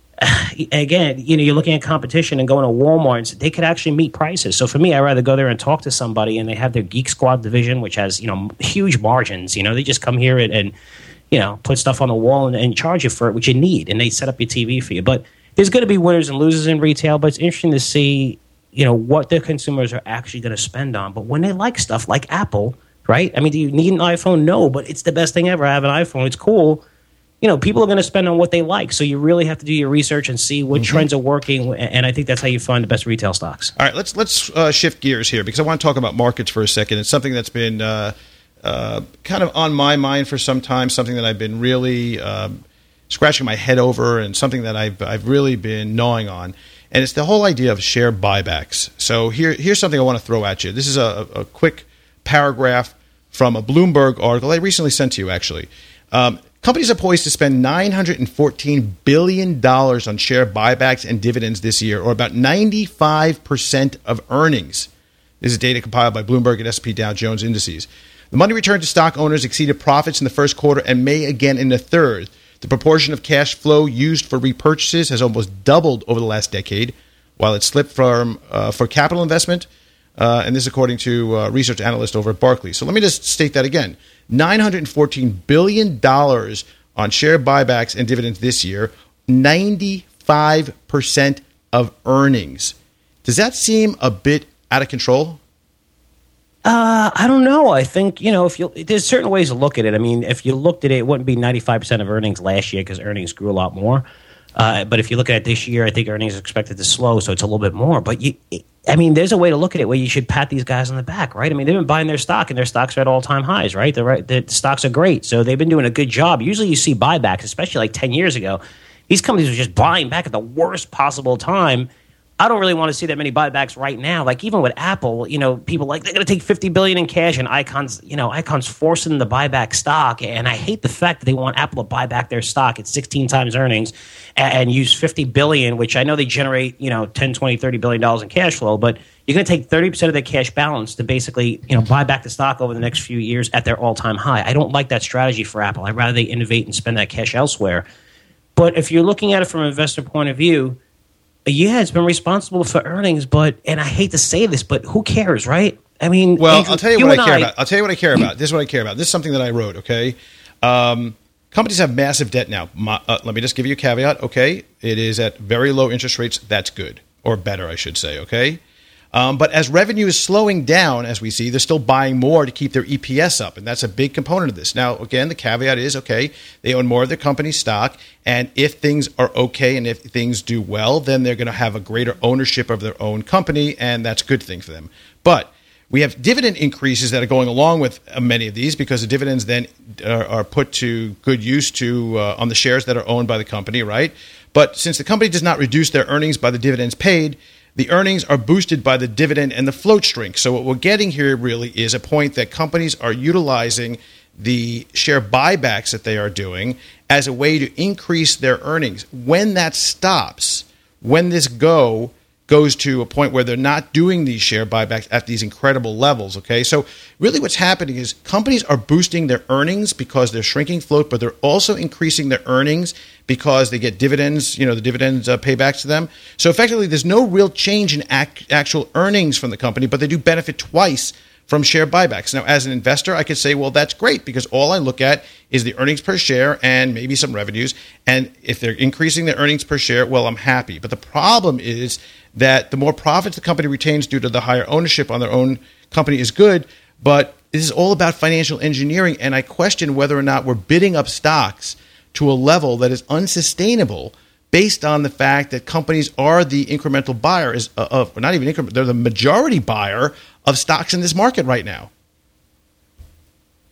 again, you know, you're looking at competition and going to Walmart, they could actually meet prices. So for me, I'd rather go there and talk to somebody, and they have their Geek Squad division, which has, you know, huge margins. You know, they just come here and, and you know, put stuff on the wall and, and charge you for it, which you need, and they set up your T V for you. But there's going to be winners and losers in retail, but it's interesting to see, you know, what the consumers are actually going to spend on. But when they like stuff like Apple, right? I mean, do you need an iPhone? No, but it's the best thing ever. I have an iPhone. It's cool. You know, people are going to spend on what they like. So you really have to do your research and see what mm-hmm. trends are working. And I think that's how you find the best retail stocks. All right, let's let's uh, shift gears here, because I want to talk about markets for a second. It's something that's been uh, uh, kind of on my mind for some time, something that I've been really uh, scratching my head over, and something that I've I've really been gnawing on. And it's the whole idea of share buybacks. So here here's something I want to throw at you. This is a, a quick paragraph from a Bloomberg article I recently sent to you, actually. Um, companies are poised to spend nine hundred fourteen billion dollars on share buybacks and dividends this year, or about ninety-five percent of earnings. This is data compiled by Bloomberg and S and P Dow Jones Indices. The money returned to stock owners exceeded profits in the first quarter and may again in the third. The proportion of cash flow used for repurchases has almost doubled over the last decade, while it slipped from uh, for capital investment. Uh, and this is according to a research analyst over at Barclays. So let me just state that again. nine hundred fourteen billion dollars on share buybacks and dividends this year, ninety-five percent of earnings. Does that seem a bit out of control? Uh, I don't know. I think, you know, if you there's certain ways to look at it. I mean, if you looked at it, it wouldn't be ninety-five percent of earnings last year because earnings grew a lot more. Uh, but if you look at it this year, I think earnings are expected to slow, so it's a little bit more. But, you, I mean, there's a way to look at it where you should pat these guys on the back, right? I mean, they've been buying their stock, and their stocks are at all-time highs, right? The, right, the stocks are great, so they've been doing a good job. Usually you see buybacks, especially like ten years ago. These companies were just buying back at the worst possible time. I don't really want to see that many buybacks right now. Like even with Apple, you know, people like they're going to take fifty billion dollars in cash, and Icon's, you know, Icon's forcing them to buy back stock. And I hate the fact that they want Apple to buy back their stock at sixteen times earnings and, and use fifty billion dollars, which I know they generate, you know, ten, twenty, thirty billion dollars in cash flow, but you're going to take thirty percent of their cash balance to basically, you know, buy back the stock over the next few years at their all-time high. I don't like that strategy for Apple. I'd rather they innovate and spend that cash elsewhere. But if you're looking at it from an investor point of view, yeah, it's been responsible for earnings, but, and I hate to say this, but who cares, right? I mean, well, Andrew, I'll tell you, you what I care I, about. I'll tell you what I care about. This is what I care about. This is something that I wrote, okay? Um, companies have massive debt now. My, uh, let me just give you a caveat, okay? It is at very low interest rates. That's good, or better, I should say, okay? Um, but as revenue is slowing down, as we see, they're still buying more to keep their E P S up, and that's a big component of this. Now, again, the caveat is, okay, they own more of their company's stock, and if things are okay and if things do well, then they're going to have a greater ownership of their own company, and that's a good thing for them. But we have dividend increases that are going along with uh, many of these, because the dividends then are, are put to good use to uh, on the shares that are owned by the company, right? But since the company does not reduce their earnings by the dividends paid, the earnings are boosted by the dividend and the float shrink. So what we're getting here really is a point that companies are utilizing the share buybacks that they are doing as a way to increase their earnings. When that stops, when this go goes to a point where they're not doing these share buybacks at these incredible levels, okay? So really what's happening is companies are boosting their earnings because they're shrinking float, but they're also increasing their earnings because they get dividends, you know, the dividends uh, paybacks to them. So effectively, there's no real change in ac- actual earnings from the company, but they do benefit twice from share buybacks. Now, as an investor, I could say, well, that's great, because all I look at is the earnings per share and maybe some revenues. And if they're increasing their earnings per share, well, I'm happy. But the problem is that the more profits the company retains due to the higher ownership on their own company is good, but this is all about financial engineering, and I question whether or not we're bidding up stocks to a level that is unsustainable based on the fact that companies are the incremental buyer, is uh, of, or not even incremental, they're the majority buyer of stocks in this market right now.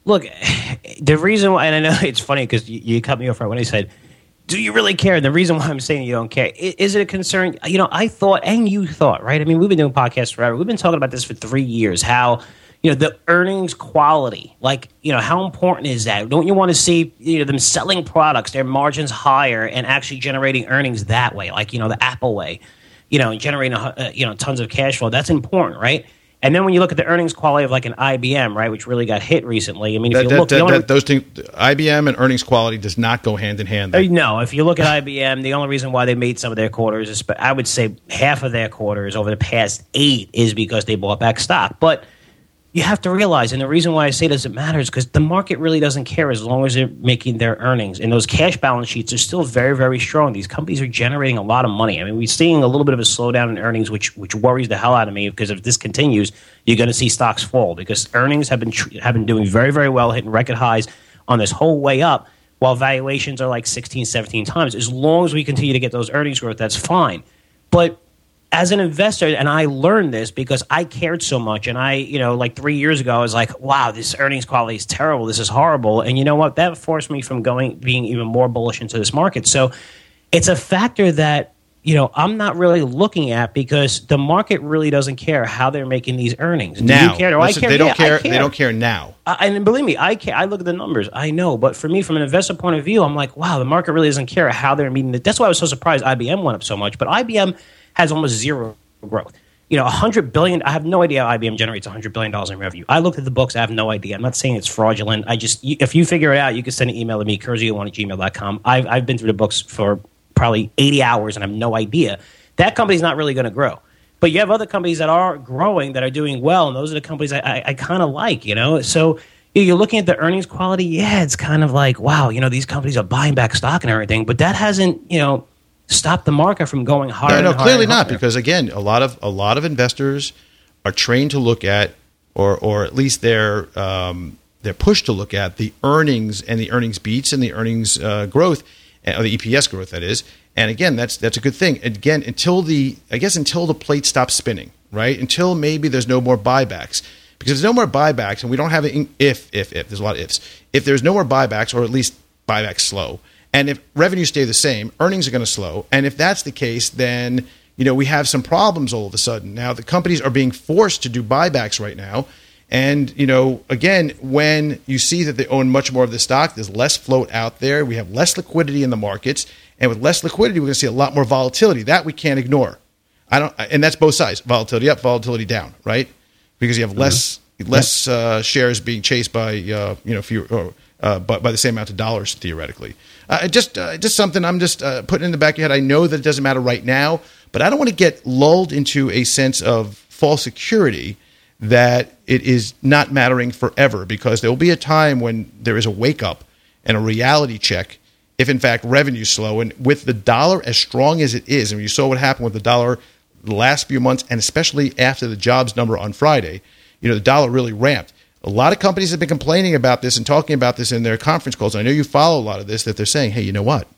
look, the reason why, and I know it's funny because you, you cut me off right when I said, do you really care? The reason why I'm saying you don't care, is it a concern? You know, I thought, and you thought, right? I mean, we've been doing podcasts forever. We've been talking about this for three years, how, you know, the earnings quality, like, you know, how important is that? Don't you want to see, you know, them selling products, their margins higher and actually generating earnings that way, like, you know, the Apple way, you know, generating, uh, you know, tons of cash flow. That's important, right? And then when you look at the earnings quality of like an I B M, right, which really got hit recently. I mean, if that, you that, look, that, only, that, those things, I B M and earnings quality does not go hand in hand. Uh, no, if you look at I B M, the only reason why they made some of their quarters, is, I would say half of their quarters over the past eight is because they bought back stock. But you have to realize, and the reason why I say this, it matters, because the market really doesn't care as long as they're making their earnings. And those cash balance sheets are still very, very strong. These companies are generating a lot of money. I mean, we're seeing a little bit of a slowdown in earnings, which which worries the hell out of me, because if this continues, you're going to see stocks fall, because earnings have been have been doing very, very well, hitting record highs on this whole way up, while valuations are like sixteen, seventeen times. As long as we continue to get those earnings growth, that's fine. But as an investor, and I learned this because I cared so much, and I, you know, like three years ago, I was like, wow, this earnings quality is terrible. This is horrible. And you know what? That forced me from going, being even more bullish into this market. So it's a factor that, you know, I'm not really looking at, because the market really doesn't care how they're making these earnings. Do now, you care? Do listen, I care? They don't yeah, care, care. They don't care now. Uh, and believe me, I care. I look at the numbers. I know. But for me, from an investor point of view, I'm like, wow, the market really doesn't care how they're meeting it. That's why I was so surprised I B M went up so much. But I B M has almost zero growth. You know, one hundred billion dollars, I have no idea how I B M generates one hundred billion dollars in revenue. I looked at the books. I have no idea. I'm not saying it's fraudulent. I just, if you figure it out, you can send an email to me, kurzio one at gmail dot com. I've, I've been through the books for probably eighty hours and I have no idea. That company's not really going to grow. But you have other companies that are growing, that are doing well, and those are the companies I, I, I kind of like, you know. So you're looking at the earnings quality. Yeah, it's kind of like, wow, you know, these companies are buying back stock and everything. But that hasn't, you know, stop the market from going higher. No, no, and higher clearly and not, higher. because again, a lot of a lot of investors are trained to look at, or or at least they're um, they're pushed to look at the earnings and the earnings beats and the earnings uh, growth, or the E P S growth, that is. And again, that's that's a good thing. Again, until the I guess until the plate stops spinning, right? Until maybe there's no more buybacks. Because if there's no more buybacks, and we don't have it, in, if if if there's a lot of ifs. If there's no more buybacks, or at least buybacks slow. And if revenues stay the same, earnings are going to slow. And if that's the case, then, you know, we have some problems all of a sudden. Now, the companies are being forced to do buybacks right now. And, you know, again, when you see that they own much more of the stock, there's less float out there. We have less liquidity in the markets. And with less liquidity, we're going to see a lot more volatility. That we can't ignore. I don't, and that's both sides. Volatility up, volatility down, right? Because you have mm-hmm. less less uh, shares being chased by, uh, you know, fewer, or, uh, by, by the same amount of dollars, theoretically. Uh, just uh, just something I'm just uh, putting in the back of your head. I know that it doesn't matter right now, but I don't want to get lulled into a sense of false security that it is not mattering forever, because there will be a time when there is a wake-up and a reality check if, in fact, revenue's slow. And with the dollar as strong as it is, and you saw what happened with the dollar the last few months, and especially after the jobs number on Friday, you know, the dollar really ramped. A lot of companies have been complaining about this and talking about this in their conference calls. I know you follow a lot of this, that they're saying, hey, you know what?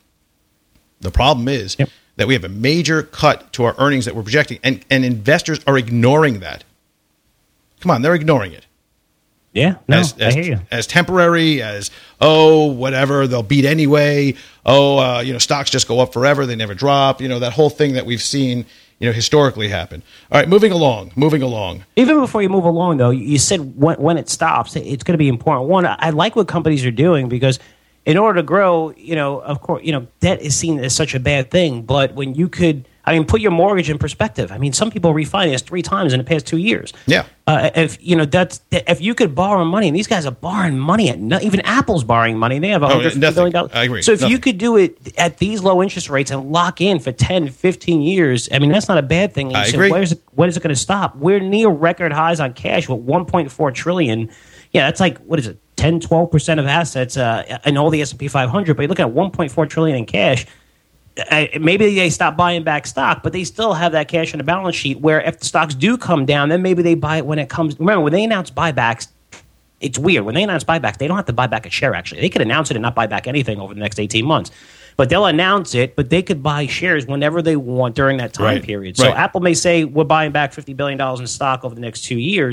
The problem is yep. that we have a major cut to our earnings that we're projecting, and, and investors are ignoring that. Come on, they're ignoring it. Yeah, no, as, as, I hear you. As temporary, as, oh, whatever, they'll beat anyway. Oh, uh, you know, stocks just go up forever. They never drop. You know, that whole thing that we've seen, you know, historically happen. All right, moving along, moving along. Even before you move along, though, you said when, when it stops, it's going to be important. One, I like what companies are doing, because in order to grow, you know, of course, you know, debt is seen as such a bad thing. But when you could, I mean, put your mortgage in perspective. I mean, some people refinanced three times in the past two years. Yeah. Uh, if you know that's if you could borrow money, and these guys are borrowing money at no, even Apple's borrowing money. They have one hundred fifty billion dollars. I agree. So if nothing. you could do it at these low interest rates and lock in for ten, fifteen years, I mean, that's not a bad thing. And I you say, agree. Where's it, when is it going to stop? We're near record highs on cash with one point four trillion dollars. Yeah, that's like, what is it, ten, twelve percent of assets uh, in all the S and P five hundred. But you look at one point four trillion dollars in cash. Uh, maybe they stop buying back stock, but they still have that cash on the balance sheet, where if the stocks do come down, then maybe they buy it when it comes. Remember, when they announce buybacks, it's weird. When they announce buybacks, they don't have to buy back a share, actually. They could announce it and not buy back anything over the next eighteen months. But they'll announce it, but they could buy shares whenever they want during that time right. period. So right. Apple may say, we're buying back fifty billion dollars in stock over the next two years.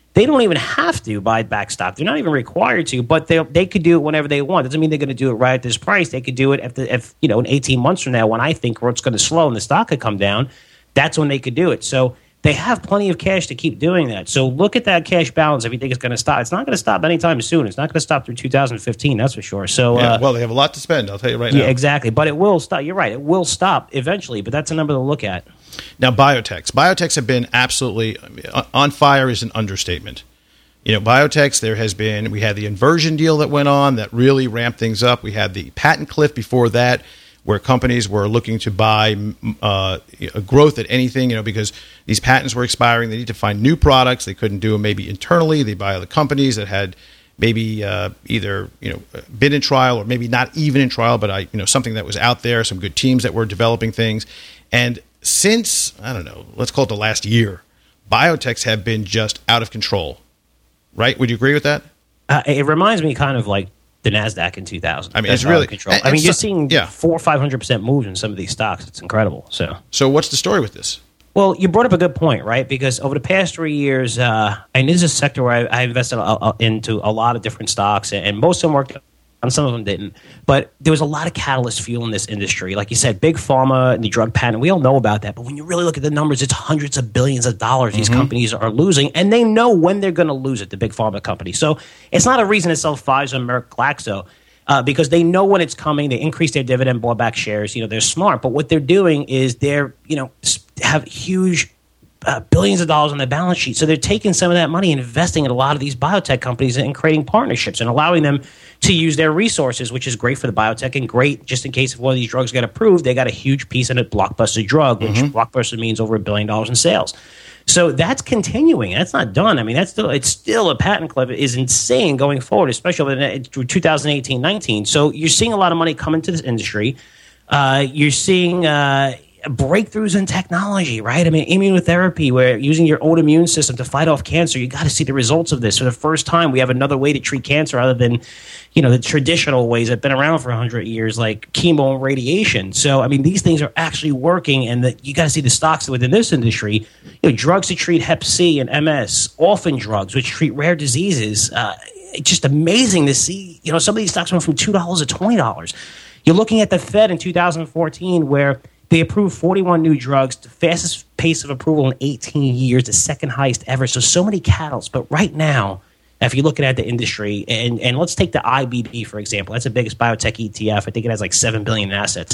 they don't even have to buy back stock. They're not even required to, but they they could do it whenever they want. Doesn't mean they're going to do it right at this price. They could do it if, the, if you know, in eighteen months from now, when I think it's going to slow and the stock could come down, that's when they could do it. So they have plenty of cash to keep doing that. So look at that cash balance if you think it's going to stop. It's not going to stop anytime soon. It's not going to stop through two thousand fifteen, that's for sure. So yeah, uh, well, they have a lot to spend, I'll tell you right now. Yeah, exactly. But it will stop. You're right. It will stop eventually, but that's a number to look at. Now, biotechs. Biotechs have been absolutely on fire is an understatement. You know, biotechs, there has been, we had the inversion deal that went on that really ramped things up. We had the patent cliff before that, where companies were looking to buy uh, a growth at anything, you know, because these patents were expiring. They need to find new products. They couldn't do them maybe internally. They buy other companies that had maybe uh, either, you know, been in trial or maybe not even in trial, but I, you know, something that was out there, some good teams that were developing things. And since, I don't know, let's call it the last year, biotechs have been just out of control. Right? Would you agree with that? Uh, it reminds me kind of like the NASDAQ in two thousand. I mean, it's really control. And, I mean, so, you're seeing yeah. four or five hundred percent moves in some of these stocks. It's incredible. So, so what's the story with this? Well, you brought up a good point, right? Because over the past three years, uh, and this is a sector where I, I invested a, a, into a lot of different stocks, and most of them worked. And some of them didn't. But there was a lot of catalyst fuel in this industry. Like you said, big pharma and the drug patent, we all know about that. But when you really look at the numbers, it's hundreds of billions of dollars these mm-hmm. companies are losing. And they know when they're going to lose it, the big pharma companies. So it's not a reason to sell Pfizer, Merck, Glaxo, uh, because they know when it's coming. They increase their dividend, bought back shares. You know, they're smart. But what they're doing is they're, you know, have huge Uh, billions of dollars on their balance sheet. So they're taking some of that money and investing in a lot of these biotech companies and creating partnerships and allowing them to use their resources, which is great for the biotech and great just in case if one of these drugs get approved, they got a huge piece in a blockbuster drug, which mm-hmm. blockbuster means over a billion dollars in sales. So that's continuing. That's not done. I mean, that's still it's still a patent cliff. It is insane going forward, especially over the, through two thousand eighteen nineteen. So you're seeing a lot of money come into this industry. Uh, you're seeing uh, breakthroughs in technology, right? I mean, immunotherapy, where using your own immune system to fight off cancer, you got to see the results of this. For the first time, we have another way to treat cancer other than, you know, the traditional ways that have been around for one hundred years, like chemo and radiation. So, I mean, these things are actually working, and that you got to see the stocks within this industry. You know, drugs to treat Hep C and M S, orphan drugs, which treat rare diseases. Uh, it's just amazing to see, you know, some of these stocks went from two dollars to twenty dollars. You're looking at the Fed in two thousand fourteen, where they approved forty-one new drugs, the fastest pace of approval in eighteen years, the second highest ever. So, so many catalysts. But right now, if you're looking at the industry, and, and let's take the I B B, for example. That's the biggest biotech E T F. I think it has like seven billion dollars in assets.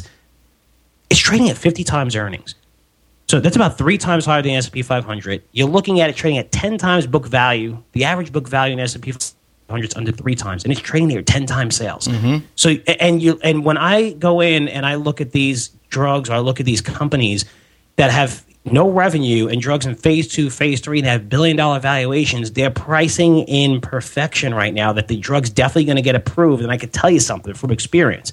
It's trading at fifty times earnings. So that's about three times higher than the S and P five hundred. You're looking at it trading at ten times book value. The average book value in the S and P five hundred is under three times, and it's trading there ten times sales. Mm-hmm. So, and you, and when I go in and I look at these drugs, or I look at these companies that have no revenue and drugs in phase two, phase three, that have billion dollar valuations, they're pricing in perfection right now that the drug's definitely going to get approved. And I can tell you something from experience.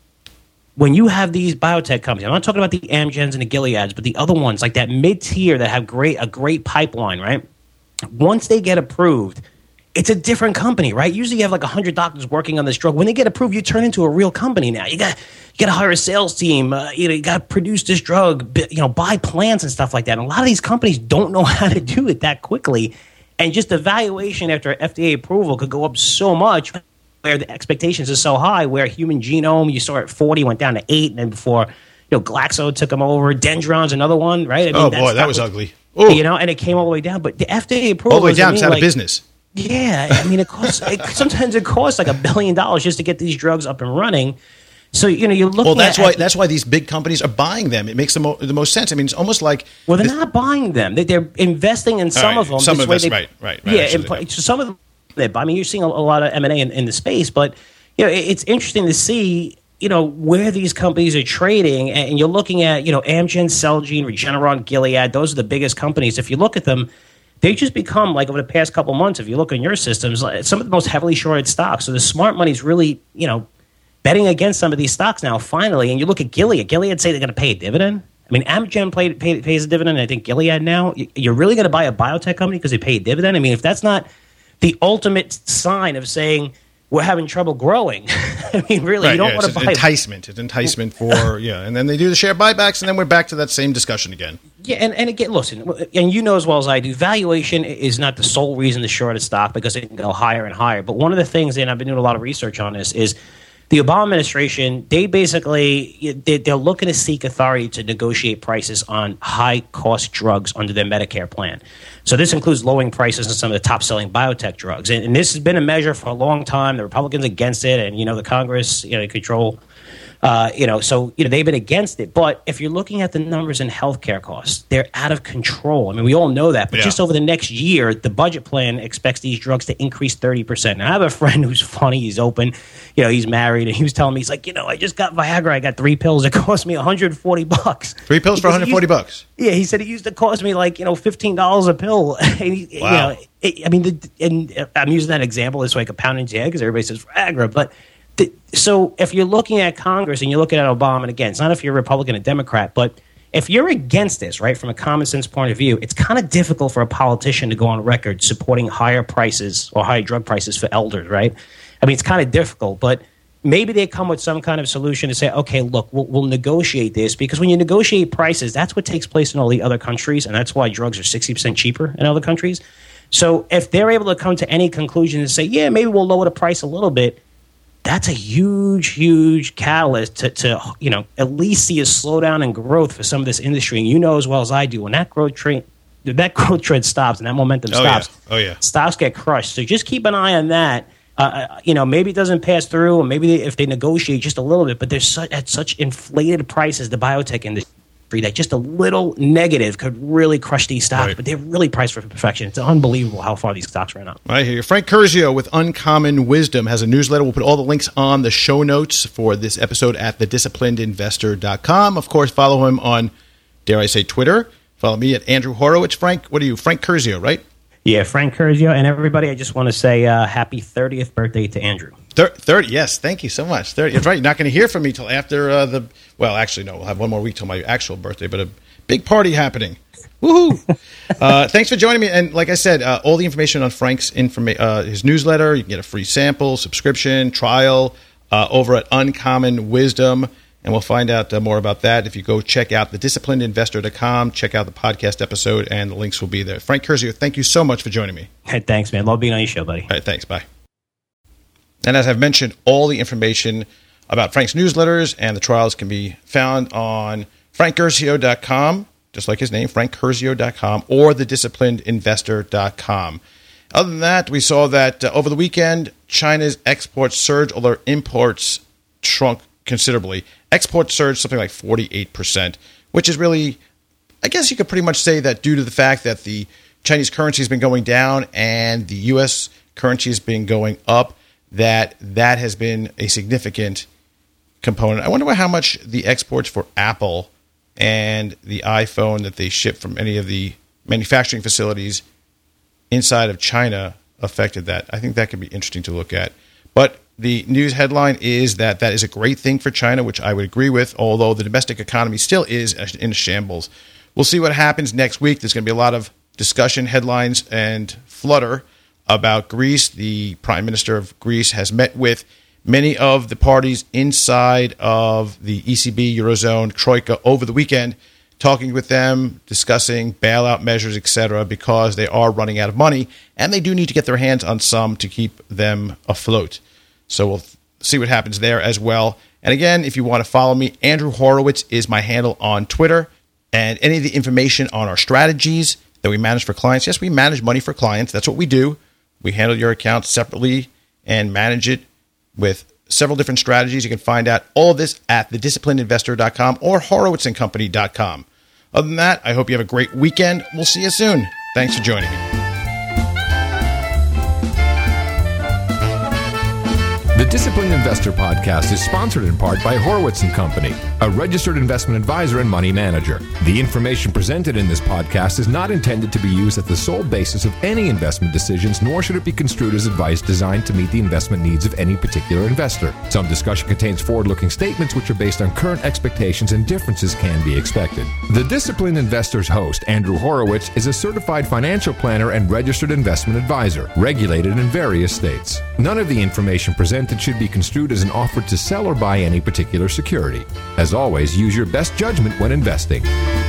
When you have these biotech companies, I'm not talking about the Amgens and the Gileads, but the other ones like that mid-tier that have great a great pipeline, right? Once they get approved, it's a different company, right? Usually you have like one hundred doctors working on this drug. When they get approved, you turn into a real company now. You got you got to hire a sales team. Uh, you know, you got to produce this drug, you know, buy plants and stuff like that. And a lot of these companies don't know how to do it that quickly. And just the valuation after F D A approval could go up so much, where the expectations are so high, where Human Genome, you saw at forty, went down to eight, and then before, you know, Glaxo took them over. Dendron's another one, right? I mean, oh, boy, that was, was ugly. Ooh. You know, and it came all the way down. But the F D A approval... All the way down, I mean, it's out like, of business. Yeah, I mean, it costs. It, sometimes it costs like a billion dollars just to get these drugs up and running. So you know, you're looking. Well, that's at, why that's why these big companies are buying them. It makes the, mo- the most sense. I mean, it's almost like well, they're this, not buying them. They, they're investing in some right, of them. Some this of way us, they, right, right, right. Yeah, absolutely. in, so some of them. I mean, you're seeing a, a lot of M and A in, in the space, but you know, it, it's interesting to see. You know, where these companies are trading, and you're looking at, you know, Amgen, Celgene, Regeneron, Gilead. Those are the biggest companies. If you look at them, they just become, like, over the past couple months, if you look in your systems, some of the most heavily shorted stocks. So the smart money's really, you know, betting against some of these stocks now, finally. And you look at Gilead. Gilead say they're going to pay a dividend. I mean, Amgen pay, pay, pays a dividend, and I think Gilead now. You're really going to buy a biotech company because they pay a dividend? I mean, if that's not the ultimate sign of saying we're having trouble growing. I mean, really, right, you don't yeah, want to buy enticement. It's enticement for yeah, and then they do the share buybacks, and then we're back to that same discussion again. Yeah, and, and again, listen, and you know as well as I do, valuation is not the sole reason to short a stock because it can go higher and higher. But one of the things, and I've been doing a lot of research on this, is the Obama administration, they basically, they're looking to seek authority to negotiate prices on high-cost drugs under their Medicare plan. So this includes lowering prices on some of the top-selling biotech drugs. And, and this has been a measure for a long time. The Republicans against it, and, you know, the Congress, you know, control Uh, you know, so you know they've been against it. But if you're looking at the numbers in healthcare costs, they're out of control. I mean, we all know that. But yeah. just over the next year, the budget plan expects these drugs to increase thirty percent. Now, I have a friend who's funny. He's open. You know, he's married, and he was telling me, he's like, you know, I just got Viagra. I got three pills. It cost me one hundred forty bucks. Three pills for one hundred forty bucks. Yeah, he said it used to cost me like you know fifteen dollars a pill. And he, wow. You know, it, I mean, the, and I'm using that example as like a pound into head because everybody says Viagra, but. So if you're looking at Congress and you're looking at Obama, and again, it's not if you're a Republican or Democrat, but if you're against this, right, from a common sense point of view, it's kind of difficult for a politician to go on record supporting higher prices or higher drug prices for elders, right? I mean, it's kind of difficult, but maybe they come with some kind of solution to say, okay, look, we'll, we'll negotiate this, because when you negotiate prices, that's what takes place in all the other countries, and that's why drugs are sixty percent cheaper in other countries. So if they're able to come to any conclusion and say, yeah, maybe we'll lower the price a little bit, that's a huge, huge catalyst to, to, you know, at least see a slowdown in growth for some of this industry. And you know as well as I do, when that growth trend, that growth trend stops and that momentum oh, stops, yeah. Oh, yeah. stocks get crushed. So just keep an eye on that. Uh, you know, maybe it doesn't pass through, or maybe they, if they negotiate just a little bit, but they're such, at such inflated prices, the biotech industry, that just a little negative could really crush these stocks. Right. But they're really priced for perfection. It's unbelievable how far these stocks ran up. I hear you. Frank Curzio with Uncommon Wisdom has a newsletter. We'll put all the links on the show notes for this episode at the disciplined investor dot com. Of course, follow him on, dare I say, Twitter. Follow me at Andrew Horowitz. Frank, what are you? Frank Curzio, right? Yeah, Frank Curzio. And everybody, I just want to say uh, happy thirtieth birthday to Andrew. thirty, yes, thank you so much. thirty, that's right. You're not going to hear from me till after uh, the. Well, actually, no. We'll have one more week till my actual birthday, but a big party happening. Woohoo! uh, thanks for joining me. And like I said, uh, all the information on Frank's informa- uh, his newsletter. You can get a free sample, subscription, trial uh, over at Uncommon Wisdom, and we'll find out uh, more about that if you go check out the disciplined investor dot com. Check out the podcast episode, and the links will be there. Frank Curzio, thank you so much for joining me. Hey, thanks, man. Love being on your show, buddy. All right, thanks. Bye. And as I've mentioned, all the information about Frank's newsletters and the trials can be found on frank curzio dot com, just like his name, frank curzio dot com, or the disciplined investor dot com. Other than that, we saw that uh, over the weekend, China's exports surged, although imports shrunk considerably. Exports surged something like forty-eight percent, which is really, I guess you could pretty much say that due to the fact that the Chinese currency has been going down and the U S currency has been going up, that that has been a significant component. I wonder how much the exports for Apple and the iPhone that they ship from any of the manufacturing facilities inside of China affected that. I think that could be interesting to look at. But the news headline is that that is a great thing for China, which I would agree with, although the domestic economy still is in shambles. We'll see what happens next week. There's going to be a lot of discussion, headlines, and flutter about Greece. The Prime Minister of Greece has met with many of the parties inside of the E C B, Eurozone, Troika over the weekend, talking with them, discussing bailout measures, et cetera, because they are running out of money, and they do need to get their hands on some to keep them afloat. So we'll see what happens there as well. And again, if you want to follow me, Andrew Horowitz is my handle on Twitter, and any of the information on our strategies that we manage for clients. Yes, we manage money for clients. That's what we do. We handle your account separately and manage it with several different strategies. You can find out all of this at the disciplined investor dot com or horowitz and company dot com. Other than that, I hope you have a great weekend. We'll see you soon. Thanks for joining me. The Disciplined Investor Podcast is sponsored in part by Horowitz and Company, a registered investment advisor and money manager. The information presented in this podcast is not intended to be used as the sole basis of any investment decisions, nor should it be construed as advice designed to meet the investment needs of any particular investor. Some discussion contains forward-looking statements which are based on current expectations, and differences can be expected. The Disciplined Investor's host, Andrew Horowitz, is a certified financial planner and registered investment advisor, regulated in various states. None of the information presented should be construed as an offer to sell or buy any particular security. As always, use your best judgment when investing.